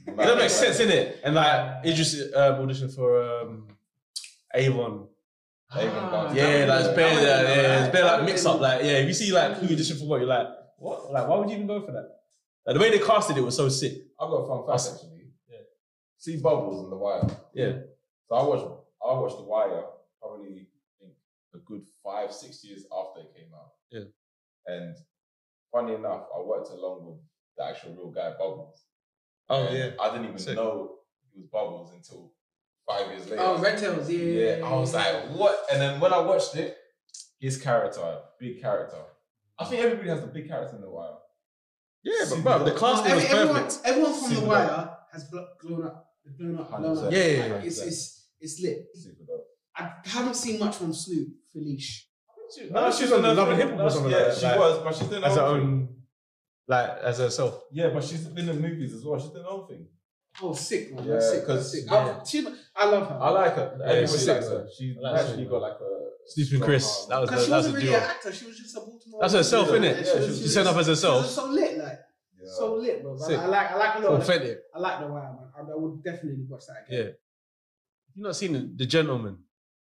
It doesn't make sense, innit? And like Idris um, auditioned for um, Avon. Avon Ah, Barnes. Yeah, like it's bare, that yeah, would've yeah, been- it's bare that like would've mix been- up. Like, yeah, if you see like who auditioned for what, you're like, what? Like, why would you even go for that? Like, the way they casted it was so sick. I've got a fun fact actually. Yeah. See Bubbles and The Wire. Yeah. So I watched I watched The Wire probably I think a good five, six years after it came out. Yeah. And funny enough, I worked along with the actual real guy Bubbles. Oh And yeah. I didn't even Sick. know he was Bubbles until five years later. Oh, Red Tails, yeah. Yeah, I was like, what? And then when I watched it, his character, big character. I think everybody has a big character in The Wire. Yeah, but See, bro, the the- casting was Every- everyone, perfect. everyone from Super The dope. Wire has blo- blown up. Blown up, blown up. one hundred percent. Yeah, yeah, yeah. Like, it's, it's, it's lit. Super dope. I haven't seen much from Snoop, Felice. No, she was on Love and Hip Hop or something Yeah, like that. she like, was, but she's doing as her her own thing. own, like as herself. Yeah, but she's been in movies as well. She's doing her own thing. Oh, sick, man. Yeah, That's sick. 'cause- That's sick. yeah. I, she, I love her. I like her. Yeah, Everybody she's likes sick, her. She's I like her, actually man. got like a Sleeping strong Chris, heart. that was Because the, she that was wasn't the really duo. an actor. She was just a Baltimore. That's herself, Yeah, innit? she Yeah, was- she was- she She set up as She herself. was so lit, like Yeah. so lit, bro. Sick. I like, I like a lot. Of, Authentic. I like The Wire, man. I, I would definitely watch that Yeah. again. You not seen the, the Gentleman?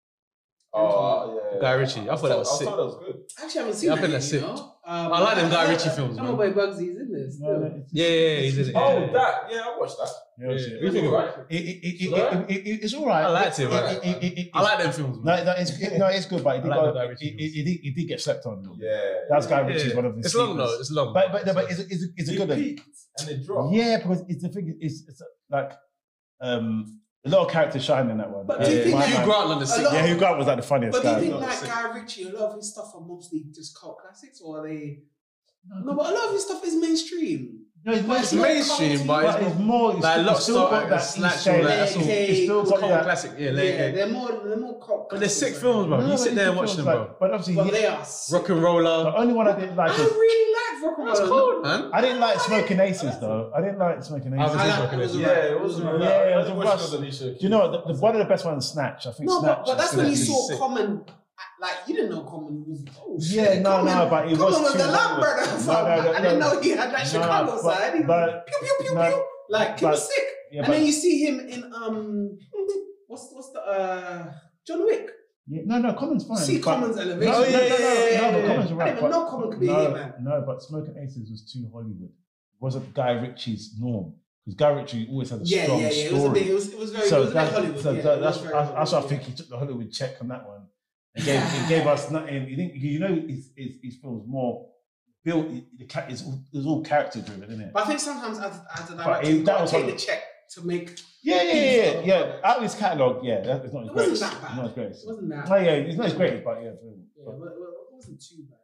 Oh, yeah, yeah. Guy Ritchie. I thought that was I sick. thought that was good. Actually, I haven't seen Yeah, I that think yet, that's you sick. know? Um, I like them Guy I- Ritchie I- films, I man. know Boy Bugsy's in this. No, no, it's- Yeah, yeah, yeah, he's in it. Oh, Yeah. that. Yeah, I watched that. Yeah, it's- Yeah. It was think alright. It, it, it, it, Alright. it, it, it's all right. I liked it, man. It, it, it, it, I like them films, No, man. no, it's, it, no, it's good, but it did, I like go, the Guy it, Ritchie it, films. it, did, it did get slept on. a little bit. Yeah. That's Guy Yeah. Ritchie's one of his It's long sleepers. though. It's long. But, but, no, but it's, it's, it's a It good one. peaked and it dropped. Yeah, because it's the thing is, it's like um, a lot of characters shine in that one. But Uh, do you think my that- Hugh man- Grant on the A sick. lot- yeah, Hugh Grant was like the funniest But do you guy. think No, like sick. Guy Ritchie, a lot of his stuff are mostly just cult classics, or are they? No, but a lot of his stuff is mainstream. No, it's, But not, it's It's not mainstream, cult, but but it's it's more. It's, like it's Lock, still Stock, got and that Snatch, East all End. that. That's all. Lay It's still It's got cult that. classic. Yeah, Yeah, like, they're more, they're more cult. but they're classics, sick like- films, bro. No, You but sit it's there and good watch them, films, bro. like- But obviously, But he- they are. sick. Rock and the Roller. only one I didn't like I was really like Rock and That's Roll. cold, man. I didn't like Smoking Aces though. I didn't like Smoking I Aces. was I just like- looking it at was it. alright. Yeah, it wasn't. Yeah, alright. it I was didn't a watch rush. it with Alicia Do you know the, the, one of the best ones, Snatch? I think No, Snatch. but, but that's is when you really saw sick. Common. Like you didn't know Common was. Oh shit! Yeah, no, Common, no, but it Common was was too the lamb Hollywood. brother. No, fam. no, no, I didn't no. know he had that No, Chicago but- side. He but- pew pew pew no, pew. Like he but- was sick. Yeah, And but, then you see him in um, what's what's the uh John Wick. yeah, no, no, Common's fine. See but- Common's No, elevation. no, no, no, yeah, no, yeah, no, but yeah. Common's I right. didn't even but- know Common could be a no, hitman. no, but Smoking Aces was too Hollywood. It wasn't Guy Ritchie's norm. Because Guy Ritchie always had a Yeah, strong yeah, yeah. It story. was a bit. It was. It was very. so it was a bit that's, Hollywood. so yeah, that, it that's, was very that's, that's why I Hollywood, think he took the Hollywood check on that one. It gave, it gave us nothing. You think you know his, his, his films more built. The ca- it's, all- it was all character driven, isn't it? But I think sometimes as, as a But director, it- you that gotta was take one- the check to make. Yeah, yeah, yeah, yeah. yeah. Out of his catalogue, yeah, that, it's not his It wasn't greatest. that bad. Not his It greatest. wasn't that. No, yeah, it's not his greatest, but yeah. Yeah, but- but, but it wasn't too bad.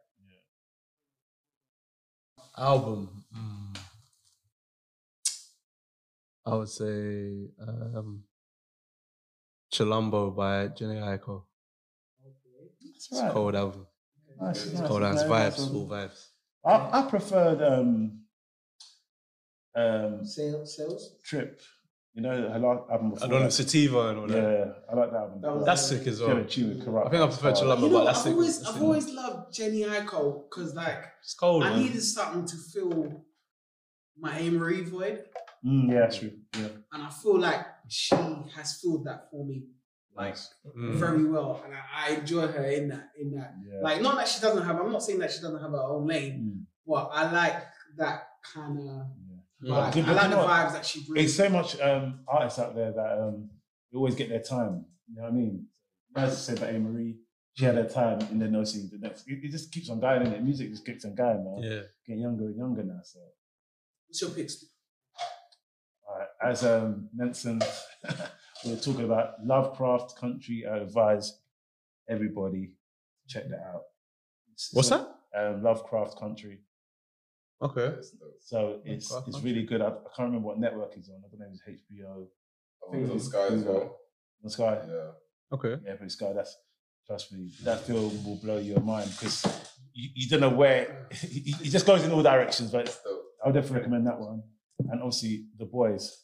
Album. Mm. I would say um, Chilumbo by Jenny Aiko. That's It's a right. cold album. Nice, It's nice, cold nice, ass nice, vibes, nice. all vibes. I, I preferred um, um, Sales, sales. Trip. You know, her last album before I don't know, that. Sativa and all that. Yeah, I like that album. That was- That's sick as She had well. a tune with Corrupt. I think I prefer Oh, Chilumbo, You but know, that's I've sick. always, That's I've sick. always loved Jenny Aiko because, like, It's cold, I man. needed something to fill my A. Marie void, Mm, yeah, that's true. Yeah. and I feel like she has filled that for me, like, Mm. very well, and I, I enjoy her in that, in that. Yeah. Like, not that she doesn't have. I'm not saying that she doesn't have her own lane, Mm. but I like that kind of. Mm. Vibe. But- I like but the you know what? vibes that she brings. It's so much um, artists out there that um, they always get their time. You know what I mean? As I said about Anne Marie, she had her time and then no see the next. It, it just keeps on going, and music just keeps on going, man. Yeah. Getting younger and younger now. So, What's your picks? all right. As um, mentioned, we were talking about Lovecraft Country. I advise everybody check that out. It's- What's it's that? a- Um, Lovecraft Country. Okay. So it's Lovecraft it's Country. really good. I, I can't remember what network it's on. I don't know if it's H B O. I think it's on Sky as well. On Sky. Yeah. Okay. Yeah, but Sky, that's trust me, that film will blow your mind because you, you don't know where it, it just goes in all directions. But So, I would definitely recommend that one. And obviously, The Boys.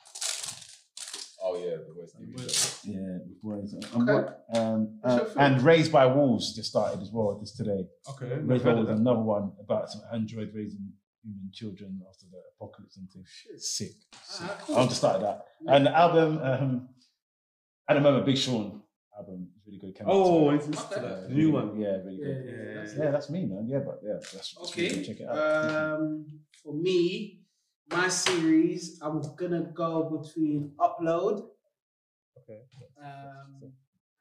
oh yeah, the West T V show. Yeah, The Boys. And, Okay. what- um, What's uh, your film? and Raised by Wolves just started as well just today. Okay. Raised by Wolves, another one about some android raising human children after the apocalypse and things. Sick. Sick. Ah, cool. I want to start that. And the album, um, at the moment, Big Sean album is really good. Came out Oh, today. I need to listen to Okay. that. The new one. Yeah, really Yeah, good. yeah, Yeah, yeah, that's yeah, that's me, man. Yeah, but yeah, that's, that's Okay. really good. Check it out. Um, for me, my series, I'm gonna go between Upload. Okay. Um,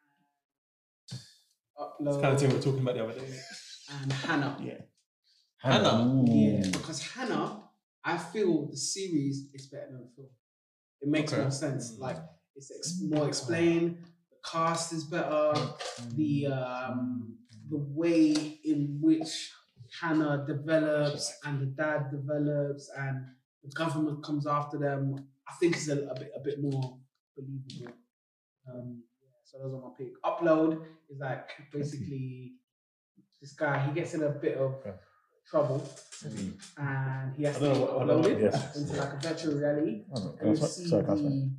It's Upload the kind of thing we were talking about the other day. and Hannah. Yeah. Hannah. Ooh. Yeah, because Hannah, I feel the series is better than the film. It makes Okay. more sense. Like it's ex- more explained. The cast is better. The um, the way in which Hannah develops and the dad develops and the government comes after them, I think is a, a bit a bit more believable. Um, yeah, so those are my pick. Upload is like basically this guy. He gets in a bit of trouble, and he has I to don't be know what- I don't know, uploaded yes. into like a virtual reality, Oh, no, and you that's- see sorry, Casper. the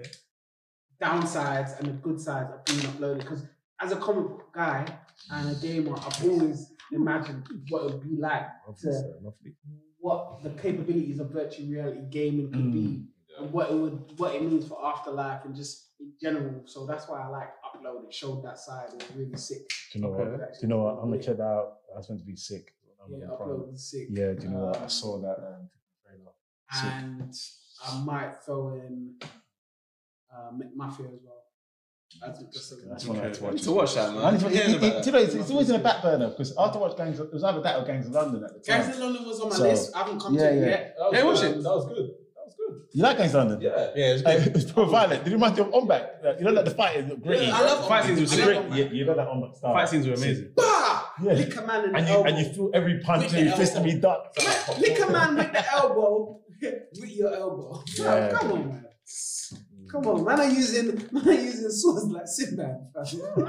downsides and the good sides of being uploaded. Because as a comic book guy and a gamer, I've always imagined what it would be like to what the capabilities of virtual reality gaming could be, and what it would, what it means for afterlife and just in general. So that's why I like Upload. It showed that side. It was really sick. Do you know what? Do you know what? I'm gonna check that out. That's meant to be sick. Yeah, Upload was sick. Yeah, do you know what? I Um, saw that. Um, Sick. And I might throw in uh, McMafia as well. I think that's a That's one I had to I watch. need to watch that, man. I need to- I'm it- hearing it- about it- that. do you know, it's, it's always in the back burner because after watch Gangs, of- it was either that or Gangs of London at the time. Gangs of London was on my So, list. I haven't come yeah, to it yeah. yet. That was Yeah, watch good. it. That was good. That was good. You like Gangs of London? Yeah. Yeah, it's Hey, good. it was pro violent. Did you mind your on back? Like, you know, like the fighting, gritty. I love The fight scenes were I sick. love Yeah, you know that on back style. Fight scenes were amazing. Bah! Yeah. Lick a man in the And you elbow. and you feel every punch With and the you fist elbow. every duck. Lick a man with the elbow. With your elbow. Yeah. Come on, man. Come on, man. I'm using man. I'm using swords like Sinbad. fam.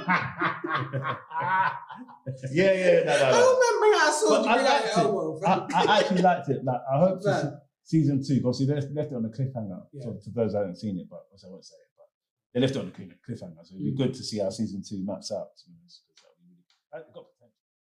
Yeah, yeah, no, I no, no. don't remember bringing out swords But to I bring out liked your it. elbow. I, fam. I actually liked it. Like I hope for Man. se- season two. Obviously, they left left it on a cliffhanger. Yeah. For, for those who haven't seen it, but obviously I won't say it. But they left it on a cliff- cliffhanger, so it'd be Mm. good to see how season two maps out. To be honest, 'cause that would be really- uh, it got potential.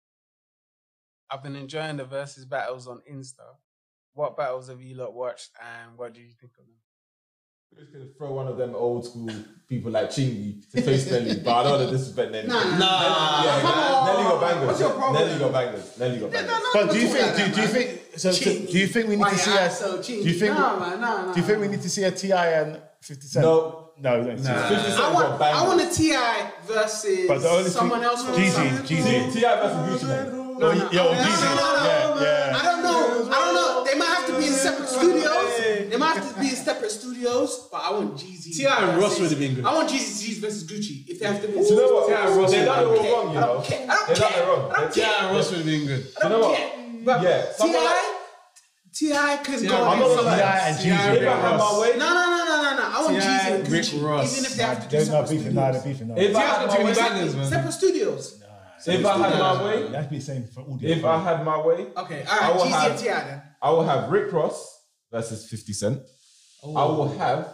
I've been enjoying the versus battles on Insta. What battles have you lot watched and what do you think of them? We're just gonna throw one of them old school people like Chingy to face Nelly, but I don't want to disrespect Nelly. Nah, nah, Nah, yeah, come on. Nelly got bangers. What's your problem? Nelly got bangers. Nelly got bangers. But do you think? Do, do you think? So, so Cheeky. do you think we need Why to see you a? act so Do cheeky? you think? Nah, man, nah, nah, Do you think we nah. need to see a T I and fifty Cent? No. no, we don't see Nah. it. fifty Cent I got want, I bangers. want a T I versus But the only someone thing, else. from Jeezy, something. Jeezy. T I versus Gucci Mane. No, yo, no, Jeezy. no, no, no, Yeah, yeah. I don't know. I don't know. They might have to be in separate studios. They might have to be in separate studios. But I want Jeezy. T I and Ross would have been good. I want Jeezy Jeezy versus Gucci. If they have to be. in Do you know what? T I and Ross They would done have it been all wrong, you I know. don't care. I don't They done care. it wrong. I don't Yeah, care. and Ross would have been good. You know what? But Yeah, someone like- T I can T I go I'm not against gonna lie. someone. T I and T I Jeezy. If I had my way, No, no, no, no, no, no. I want T I, Jeezy and Rick Gucci. Ross. Even if they have to do There's no separate beefing, no, they're studios. beefing, no. if I T I had got my too many way, bangers, man. Separate studios. if I had my way, That'd be the same for audio. if I had my way, Okay, I all will right. Jeezy have- and T I then. I will have Rick Ross versus fifty Cent. I will have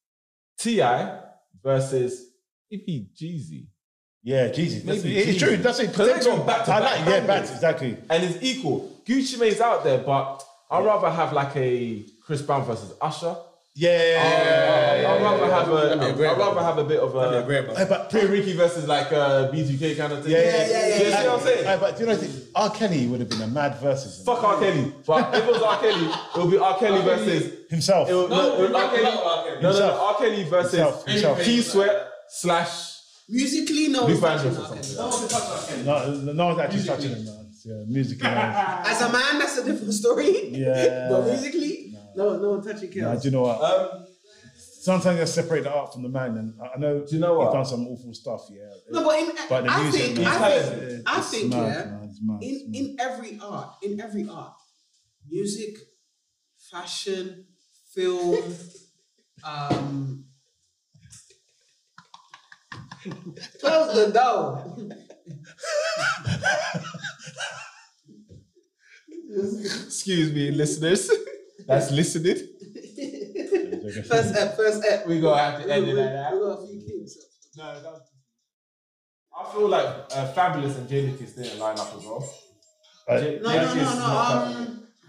T I versus maybe Jeezy. Yeah, Jeezy. That's, Maybe it's Jeezy. true. That's it. Because they Potential. go back to I back like. Yeah, bangers. back exactly. And it's equal. Gucci Mane's out there, but I'd rather have like a Chris Brown versus Usher. Yeah, yeah, yeah, yeah, I'd rather yeah, have a. That'd be a great I'd rather battle. have a bit of That'd be a a. great yeah. battle. Hey, but Pretty Ricky versus like uh, B two K kind of thing. yeah, yeah, yeah, Do you see what I'm saying? Hey, but do you know the R. Kelly would have been a mad versus Fuck R. Kelly. But if it was R. Kelly, it would be R. Kelly versus. himself. It would, no, it would R. Kelly. No, no, no. R. Kelly versus Himself, himself. T Sweat slash. Musically, no Luke one's Vandross touching or R. something. Kelly. No, no one's actually touching him, man. Yeah, musically. man. As a man, that's a different story. Yeah. But musically, no, no one touching Nah, kills. do you know what? Um, Sometimes you separate the art from the man, and I I know. Do you know what? He's done some awful stuff. Yeah. No, but, in, But the I music, think, man, I it's think, talented. I it's think, mad, yeah. man, it's mad, In it's mad. in every art, in every art, music, fashion, film, um. Close the door. excuse me, listeners. That's listening. First ep, first ep. We gonna have to end it We- like that. We got a few kids. No, that was- I feel like uh, Fabulous and Jadakiss didn't line up as well. But- J- No, Jadakiss no, is no, no. not Um,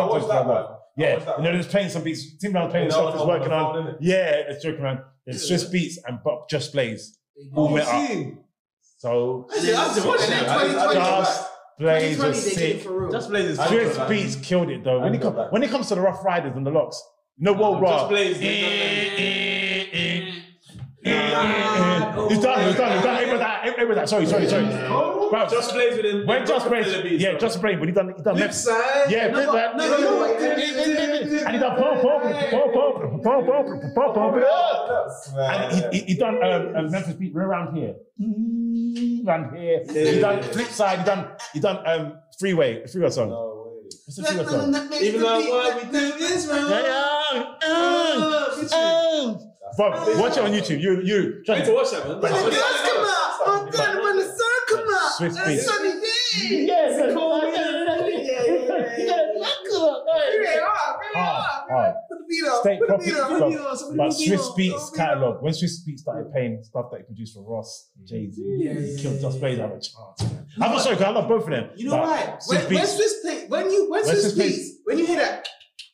Top watched Dog. that one. I Yeah, watched that you know, one. there's playing some beats. Tim Brown's playing Yeah, stuff that he's was working on on. the phone, innit? Yeah, it's joking around. There's Swiss Beats and Bob Just Blaze all Oh, met up. see. So I did- I did watch And then it. I did- I did twenty twenty, go Just back. Blaze twenty twenty was they did it sick. for real. Just Blaze is I Swiss did go Beats killed it though. When I it, did go come, back. when it comes to the Rough Riders and the Locks, no World Just Raw. Blaze, Eh, they eh, eh, eh, eh. He's done, he's done, he's done. It was that, it was that. Sorry, sorry, sorry. Bro, Just Blaze with him. when Just Blaze, yeah, Just Blaze, but he done, he done Flip left. side. Yeah, no, flip but- that. no, no, no, wait. And he done pump, pump, pump, pump, pump, pump, pump, pump it up. And he, he, he done um, um, Memphis Beat around here. Mm, Around here. He done flip side, he done, he done um, freeway, freeway song. No way. What's the freeway song? Even though why we do this wrong. Yeah, yeah. Um, um. But watch it on YouTube. You, you. I need to watch that, man. When the girls come out, I'm done when the sun come out. Swiss It's Beats. sunny day. Yes. It's cold. Yeah, yeah, yeah, yeah. Very hard, very Hard, hard. hard. Put the beat up. State Put the property beat up. Put stuff. the beat up. Put the But beat Swiss up. Beats Put the beat up. catalog, when Swiss Beats started paying stuff that he produced for Ross, Jay Z, Yeah, he yeah, killed yeah, Just Blaze yeah. out of a chance, man. I'm not sorry, because I love both of them. You know but why? Swiss When, when Beats. Swiss play, when you when When Swiss Swiss Beats- Beats, when you hear that,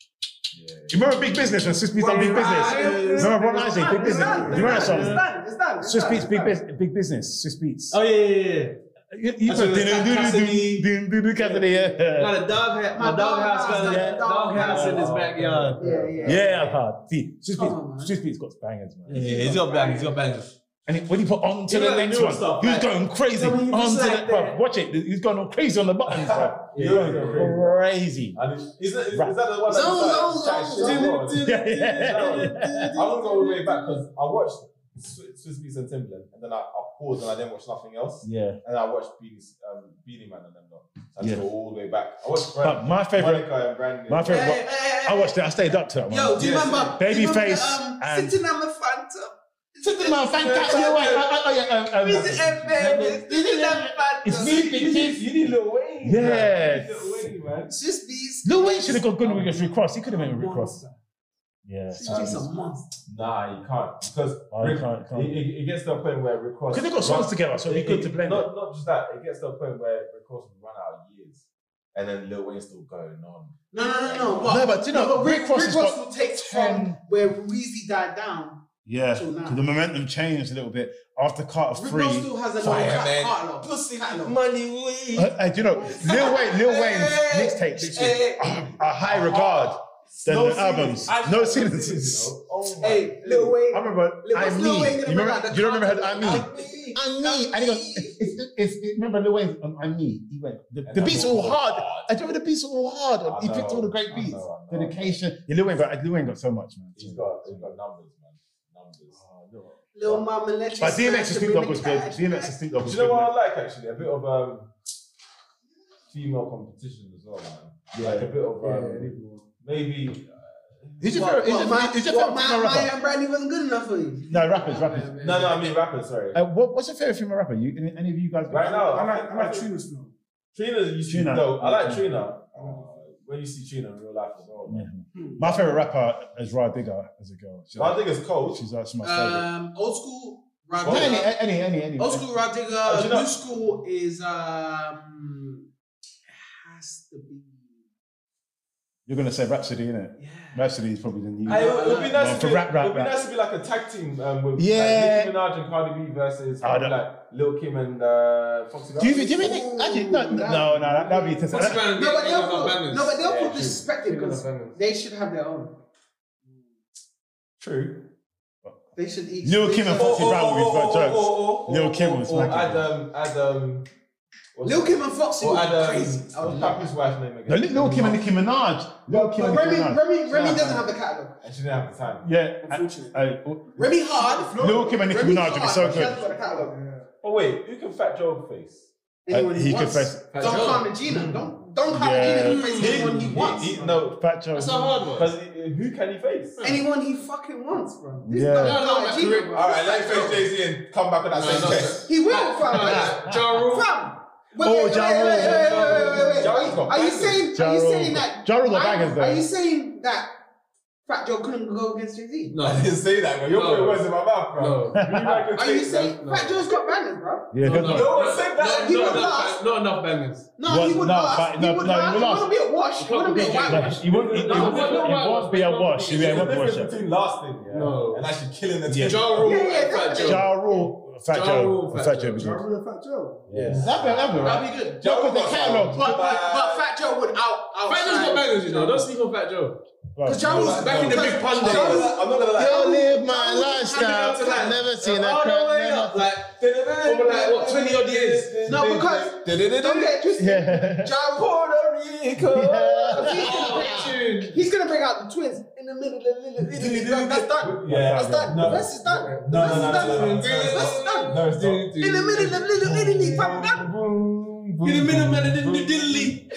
You remember Big Business when Swiss Beats done Big Business? Remember Ron Isley, Big Business? Do you remember that song? It's done. It's done. It's Swiss done. Beats, Big, Bus- Big Business, Swiss Beats. Oh, yeah, yeah, yeah. You, you That's put when it's Cassidy. ding, ding, ding, Cassidy, yeah. Got a dog hat, my My dog house doghouse, got a yeah, doghouse in his backyard. Yeah, yeah. Yeah, that's hard. See, Swiss Come Beats, on, man. Swiss Beats got bangers, man. Yeah, he's got bangers, he's got bangers. And it, when he put on to You the know the next newer one, stuff, he was like- going crazy. So when you On just to like the, bruv, that- watch it, he's going all crazy on the buttons, bruv. He's Yeah, going yeah, crazy. And is, is, that, is, Rap. is that the one that Zone, was zone, like, zone, chatting shit zone. as well? Yeah, yeah. I won't go all the way back because I watched Swiss Swiss Beats and Timbaland and then I, I paused and I didn't watch nothing else. Yeah. And I watched Beanie, um, Beanie Man and them lot. So I Yeah. just go all the way back. I watched But Brand, my favorite, Monica and Brand. my favorite, Hey, hey, hey, I watched it, I stayed up to it, man. Yo, do you Yes. remember? Babyface do you remember, um, and- sitting on the phantom? Sitting on fantastic. Oh, wait, oh, oh, yeah, um, um, Visit and baby, sitting on the It's phantom. me, big kids. You need Lil Wayne. Yeah. man. You need Lil Wayne, man. Swiss Beats. Lil Wayne should have got good with Rick Ross. He could have went with Rick Ross. Monster. Yeah. Swiss Beats a monster. Nah, you can't because Oh, you Rick, can't, can't. It, it, it gets to a point where Rick Ross. Because they got songs together, so it'd be good to blend it. Not, not just that, it gets to a point where Rick Ross would run out of years, and then Lil Wayne's still going on. No, no, no, no. No, but do you know, but Rick Ross has got will take ten- from where Weezy died down. Yeah, Till now. because the momentum changed a little bit after Carter Rick three. Ross still has a little Fireman. catalog. Pussy catalog. Money Wayne. Uh, uh, do you know, Lil Wayne, Lil Wayne's mixtapes Hey, are a high regard than No the albums. ceilings. No I- ceilings. you know. Oh my hey, Lil Wayne. I remember Lil- I what's Me. Lil Wayne You gonna remember, bring out? do you remember I Me? I Me. I Me. And he goes, it's, it's, it's, it's, remember Lil Wayne on I Me? He went, the, the And beats are that's all all hard. hard. I remember the beats are all hard. I He picked know, all the great I beats. know, I know. Dedication. Yeah, Lil Wayne, got, Lil Wayne got so much, man. He's got, he's got numbers, man. Numbers. Lil Mama let you But D M X and smash Snoop him Dogg in was the good. cat. D M X and Snoop Dogg Do was you know good. what man. I like actually? A bit of um, female competition as well, man. Like a bit of um, maybe. Who's your What, favorite? what, Who's my, your- who's your what, favorite my, female my rapper? and Brandy wasn't good enough for you. No, rappers, rappers. No, no, I mean rappers. Sorry. Uh, what, what's your favorite female rapper? You, any, any of you guys? Right now, I I like, like, I like Trina's film. Trina. You see, Trina. no, I like Trina. Trina. Uh, when you see Trina in real life as well. Yeah. Man. My favorite rapper is Rah Digger as a girl. She's I think it's cold. she's actually my favorite. Um, old school Rod Well, any, Digger. any, any, any. Old school Rod do Digger. you know- New school is um has to be. You're gonna say Rhapsody, innit? Yeah. Rhapsody is probably the new. Hey, it would- it would be nice No, to for be, rap, rap, it would be rap. nice to be like a tag team um, with Yeah. like Nicki Minaj and Cardi B versus I maybe don't- like Lil Kim and uh, Foxy Do you, Brown. do you think? Actually, no, no, no, no that, that'd be. What's the That, band? No, but they'll Got put, bangers. no, but they'll Yeah, put true. perspective Got because bangers. they should have their own. True. They should each. Lil they Kim and should- Foxy Brown would be or, jokes. or, or, Lil Kim or, was or smacking. add um, add um, what's Lil it- Kim and Foxy or would add be um, crazy. I what's would love Pappy's wife's name no, again? Lil Kim and Nicki Minaj. Lil Kim But and Nicki Remy, Minaj. Remy, Remy Yeah. doesn't have the catalog. And she didn't have the time. Yeah. Unfortunately. Uh, uh, Remy hard. Lil Kim and Nicki Remy Minaj would be hard, so but she good. hasn't got a catalog. Oh wait, who can Fat Joe face? Anyone Uh, he, he wants. could face- Don't Fat Joe. call Regina. Don't don't call Yeah. Regina. He can face anyone he wants. He, he, no, Fat Joe. That's a hard one. because who can he face? Anyone he fucking wants, bro. This Yeah. is not No, no, Carl but Regina, Rick- bro. All right, This let is me Fat face Jay Z and come back on that No, same no, test. He will, fam. No, no, Ja Rule. Fam. Wait, Oh, wait, Ja wait, Rule. wait, wait, wait, wait, wait, Ja wait. Rule's got Are you bangers. saying? Ja Are you Rule. saying that? Ja Rule got I- bangers, though. Are you saying that Fat Joe couldn't go against Jay Z? No. I didn't say that, bro. You're No. putting words in my mouth, bro. No. You like your Are you take, saying no. Fat Joe's got bangers, bro? Yeah, No, good no, one. No one said that. No, He not would enough last. bang- Not enough bangers. No, What? he would No, last. but- He no, would no, he last. would It last. wouldn't be a wash. It wouldn't be a It white wouldn't wash. He won't, he, he, No, won't- no, no, it no, won't be a no, wash. He There's won't a wash difference it. between lasting, yeah, No. and actually killing the Yeah. team. Ja Rule Yeah, yeah, and Fat Joe. Ja Rule. Fat Ja Joe. Rule, Fat, Fat Joe would be Ja good. Rule and Fat Joe. Yeah. That'd be, that'd be right. That'd be good. Yeah, because the catalogue. But, but, but Fat Joe would out. Fat Joe's got bangers, you know. Don't sleep on Fat Joe. Because Ja Rule's Back in the big pun days. I'm not gonna lie. You live my Ja lifestyle. Rule had Never seen a All the crap. way up, like, over like, what, twenty odd years? No, because don't get twisted. Yeah. Ja Rule, he's gonna bring out the twins in the middle of the little. That's done. Yeah. That's done. No. The rest is done. No, The no, rest no, is no, no, done. no, The rest is done. No, it's not. In the middle of little Italy, fam, done. In the middle of the diddly.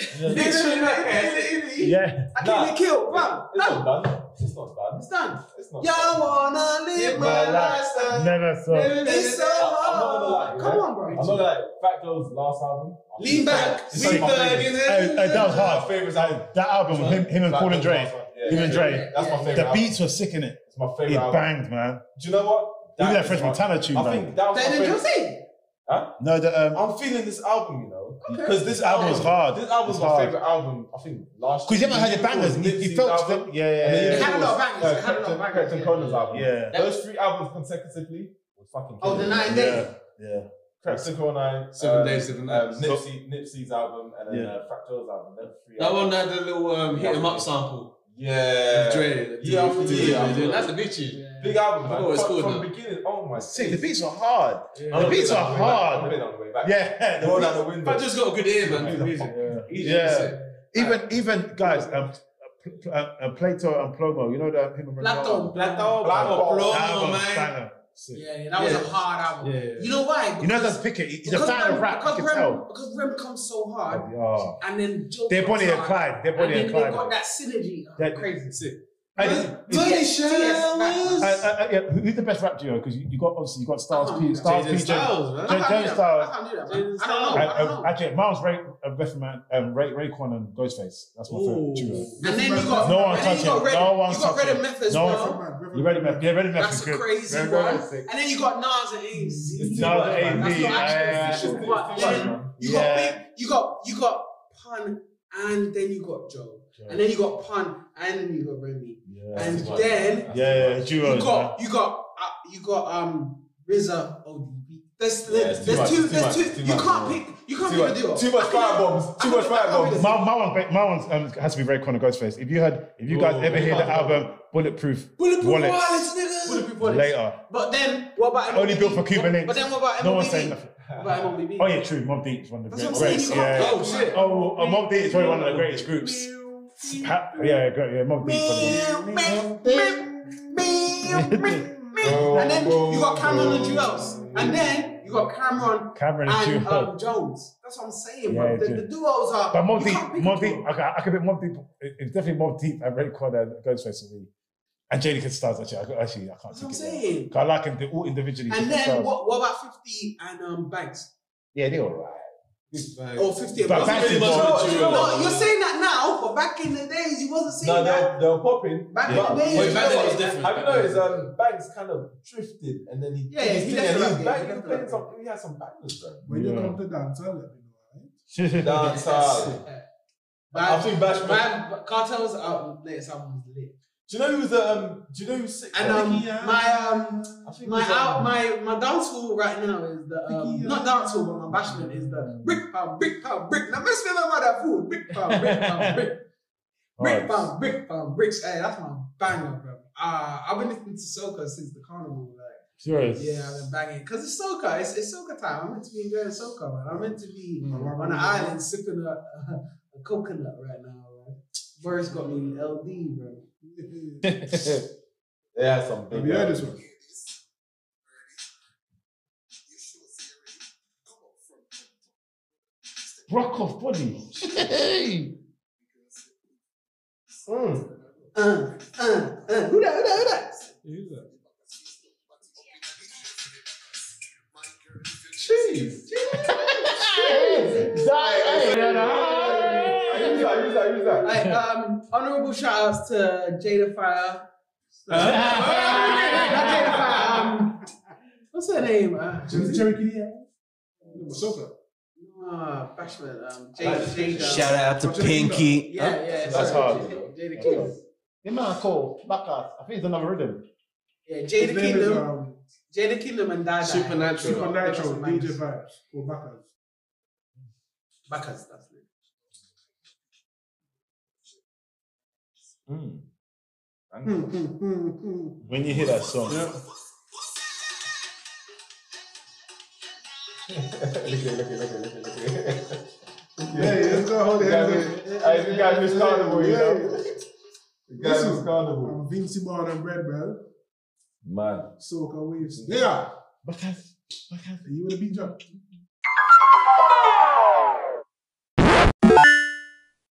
Yeah. I can't kill, fam. It's Done. not done. It's not done. It's done. It's not Y'all wanna live my lifestyle. Never saw. It's so I'm not gonna lie, hard. yeah. Come on, bro. I'm not gonna lie. Fat Joe's last album. I Lean think back. it's Lean my back. favourite. Hey, hey, that was hard. Favourite Like, that album, him, him and Fat Paul and Joe's Dre. last one. Yeah, Him yeah, and yeah, Dre. yeah. That's my favourite. The album. beats were sick in it. It's my favourite It album. banged, man. Do you know what? Even that is French my- Montana tune, I man. think that was my Then favourite. Josie. No, the, um, I'm feeling this album, you know, Okay. because this This album album was hard. This album's It's my hard. favorite album. I think last. because you haven't had the bangers. You, you felt album. them. Yeah, yeah, And then yeah. They had a lot of uh, bangers. They had a lot of bangers, Captain yeah. Conan's album. Yeah. Those three albums consecutively was fucking. Oh, the killing. nine Yeah, days. yeah. Captain Conan, Seven um, Days, Seven um, Nights. Nipsey, Nipsey's album, and then Yeah. uh, Fat Joe's album. Them three That one albums. had the little um, hit 'em up sample. Yeah. With Dre. Yeah, after year after year. That's a big tune. Big album, I man. know what it's From, called from now. the beginning, oh my. Sick. The beats are hard. I'm The beats gonna are put it on the way back. I'm hard. gonna put it on the way back. Yeah. Roll down the window. Fat Joe's got a good ear, man, for the music. Easy to Yeah. say. Even even guys, um, uh, uh, Plato and Plomo. You know that him and Black Ronaldo? Dog. Black Dog, Black Dog. Plomo, That album, man. banger. Sick. Yeah, yeah, that was Yeah. a hard album. Yeah. You know why? You know that's pick it. He's a Because fan Rem, of rap. because You can Rem, tell. because Rem comes so hard, Oh. and then Joe They're comes Bonnie and hard, Clyde. They're Bonnie and and then they Clyde. got that synergy. Oh, That- crazy. Sick. And Bloody it's- showers. Uh, uh, uh, yeah, who- who's the best rap duo? Because you, you got obviously you got Styles I can't P, do that. Styles Jaden P, Styles, man. I J- can't Jaden do that. Styles. I can't do that, Jaden man. I Styles. don't know. I Uh, don't uh, know. actually, Miles Ray, uh, best man, um, Ray, Rayquan and Ghostface. That's my favorite duo. And then you got No one and then touch you got it. Red, No one you got touch Red it. and Methods, No bro. one- You ready, Meth? Yeah, ready, Meth. That's is a good. crazy Very, one. very sick. And then you got Nas and A Z. It's too Nas much, and man. A Z, That's not yeah, actually yeah, official, yeah. but It's too much, then man. you got Yeah. big, you got you got Pun, and then you got Joe, and then you got Pun, and then you got Remy, Yeah, and too much. then yeah, yeah, you duos. got you got uh, you got um R Z A O D B. There's Yeah, there's, it's too there's much, two it's too there's much, two. it's too You much, can't man. pick you can't Too pick a much, duo. too much I can- fire bombs. I Too can- much I fire can bombs. pick My, my one's, my one's um, has to be Rayquan and Ghostface. If you had, if you guys Oh, ever hear the yeah. album Bulletproof, Bulletproof Wallets, Wallets, nigga. Bulletproof Wallets. later, But then what about only M O B B? built for Cuban links. But then what about No M O B B? one's saying nothing. What about M O B B? Oh yeah, true. Mobb Deep is one of the That's great- what I'm greats. saying. You Yeah. can't- oh shit. Oh, uh, Mobb Deep is probably one of the greatest groups. Pa- yeah, great. Yeah, Mobb Deep. And then you got Cameron and Jewels. And then you got Cameron Cameron and and um, Jewels. Jones. That's what I'm saying, Yeah, bro. The, dude. the duos are. But Mobb you Deep, can't pick a Mobb duo. Deep, okay, I could be Mobb Deep. It's definitely Mobb Deep and Rayquan and Ghostface for me. And Jadakiss Styles, actually, I, could- actually, I can't That's what I'm take it. saying. 'Cause I like them they're all individually. And different then styles. what, what about fifty and um, Banks? Yeah, they're alright. Or fifty and But Banks? Banks is No, more- no, you're saying that now, but back in the days, you wasn't saying No, that. they, they were popping. Back but- in the days, but you you know know what? what? different. Have you noticed um, Banks kind of drifted and then he Yeah, yeah, did his he thing left and the he was rap back. game, He he was left playing the some. He had some bangers, bro. When you Yeah. come to dance, I'll let me know, right? Dancehall. But I think Bashman. my Cartel's album, latest album was lit. Do you know who's the um? Do you know who's sick? And um, my um, I think my it was, out, um, my my dancehall right now is the um, not dancehall, but my bashment is the brick pound, brick pound, brick. Now, mess me about that food, brick pound, brick pound, brick, brick pound, brick pound, bricks. Hey, that's my banger, bro. Uh, I've been listening to soca since the carnival, like. Serious. Yeah, I've been banging because it's soca. It's, it's soca time. I'm meant to be enjoying soca, man. I'm meant to be Mm. on an island sipping a, a, a coconut right now, right? Boris got me L D, bro. Yeah, some big. Have you heard guys. this one? Rock off body. Hey. Mm. Uh, uh, uh. Who that? Who that? Who that? Who's that? Jeez. Hey. Who's that? Who's that? Who's that? Like, um, honorable shout outs to Jada Fire. Not Jada Fire. Um, what's her name? Uh, Cherry Cherokee? Yeah. Soca. uh, Bashman. Um, Jada. Jada. Shout out to Pinky. Yeah, yeah. That's sorry, hard. Jada, Jada Kingdom. The man called Bacchus. I think it's another rhythm. Yeah, His Jada name is Kingdom. um, Jada Kingdom and Dada. Supernatural. Supernatural, D J Vibes, or Backers. Backers, that's it. Mm. Mm, mm, mm, mm. When you hear that song, Yeah. Look at it, look at it, look at it, look at it, look at it. Yeah, yeah, let's go hold it. Yeah, hands yeah, up. Hey, the guy Miss Carnival, you know. Yeah. The guy Miss Listen, Carnival. I'm Vincy Bar and Bread, bro. Man. Soca waves. Yeah. Backers, Backers. You want to beat jump?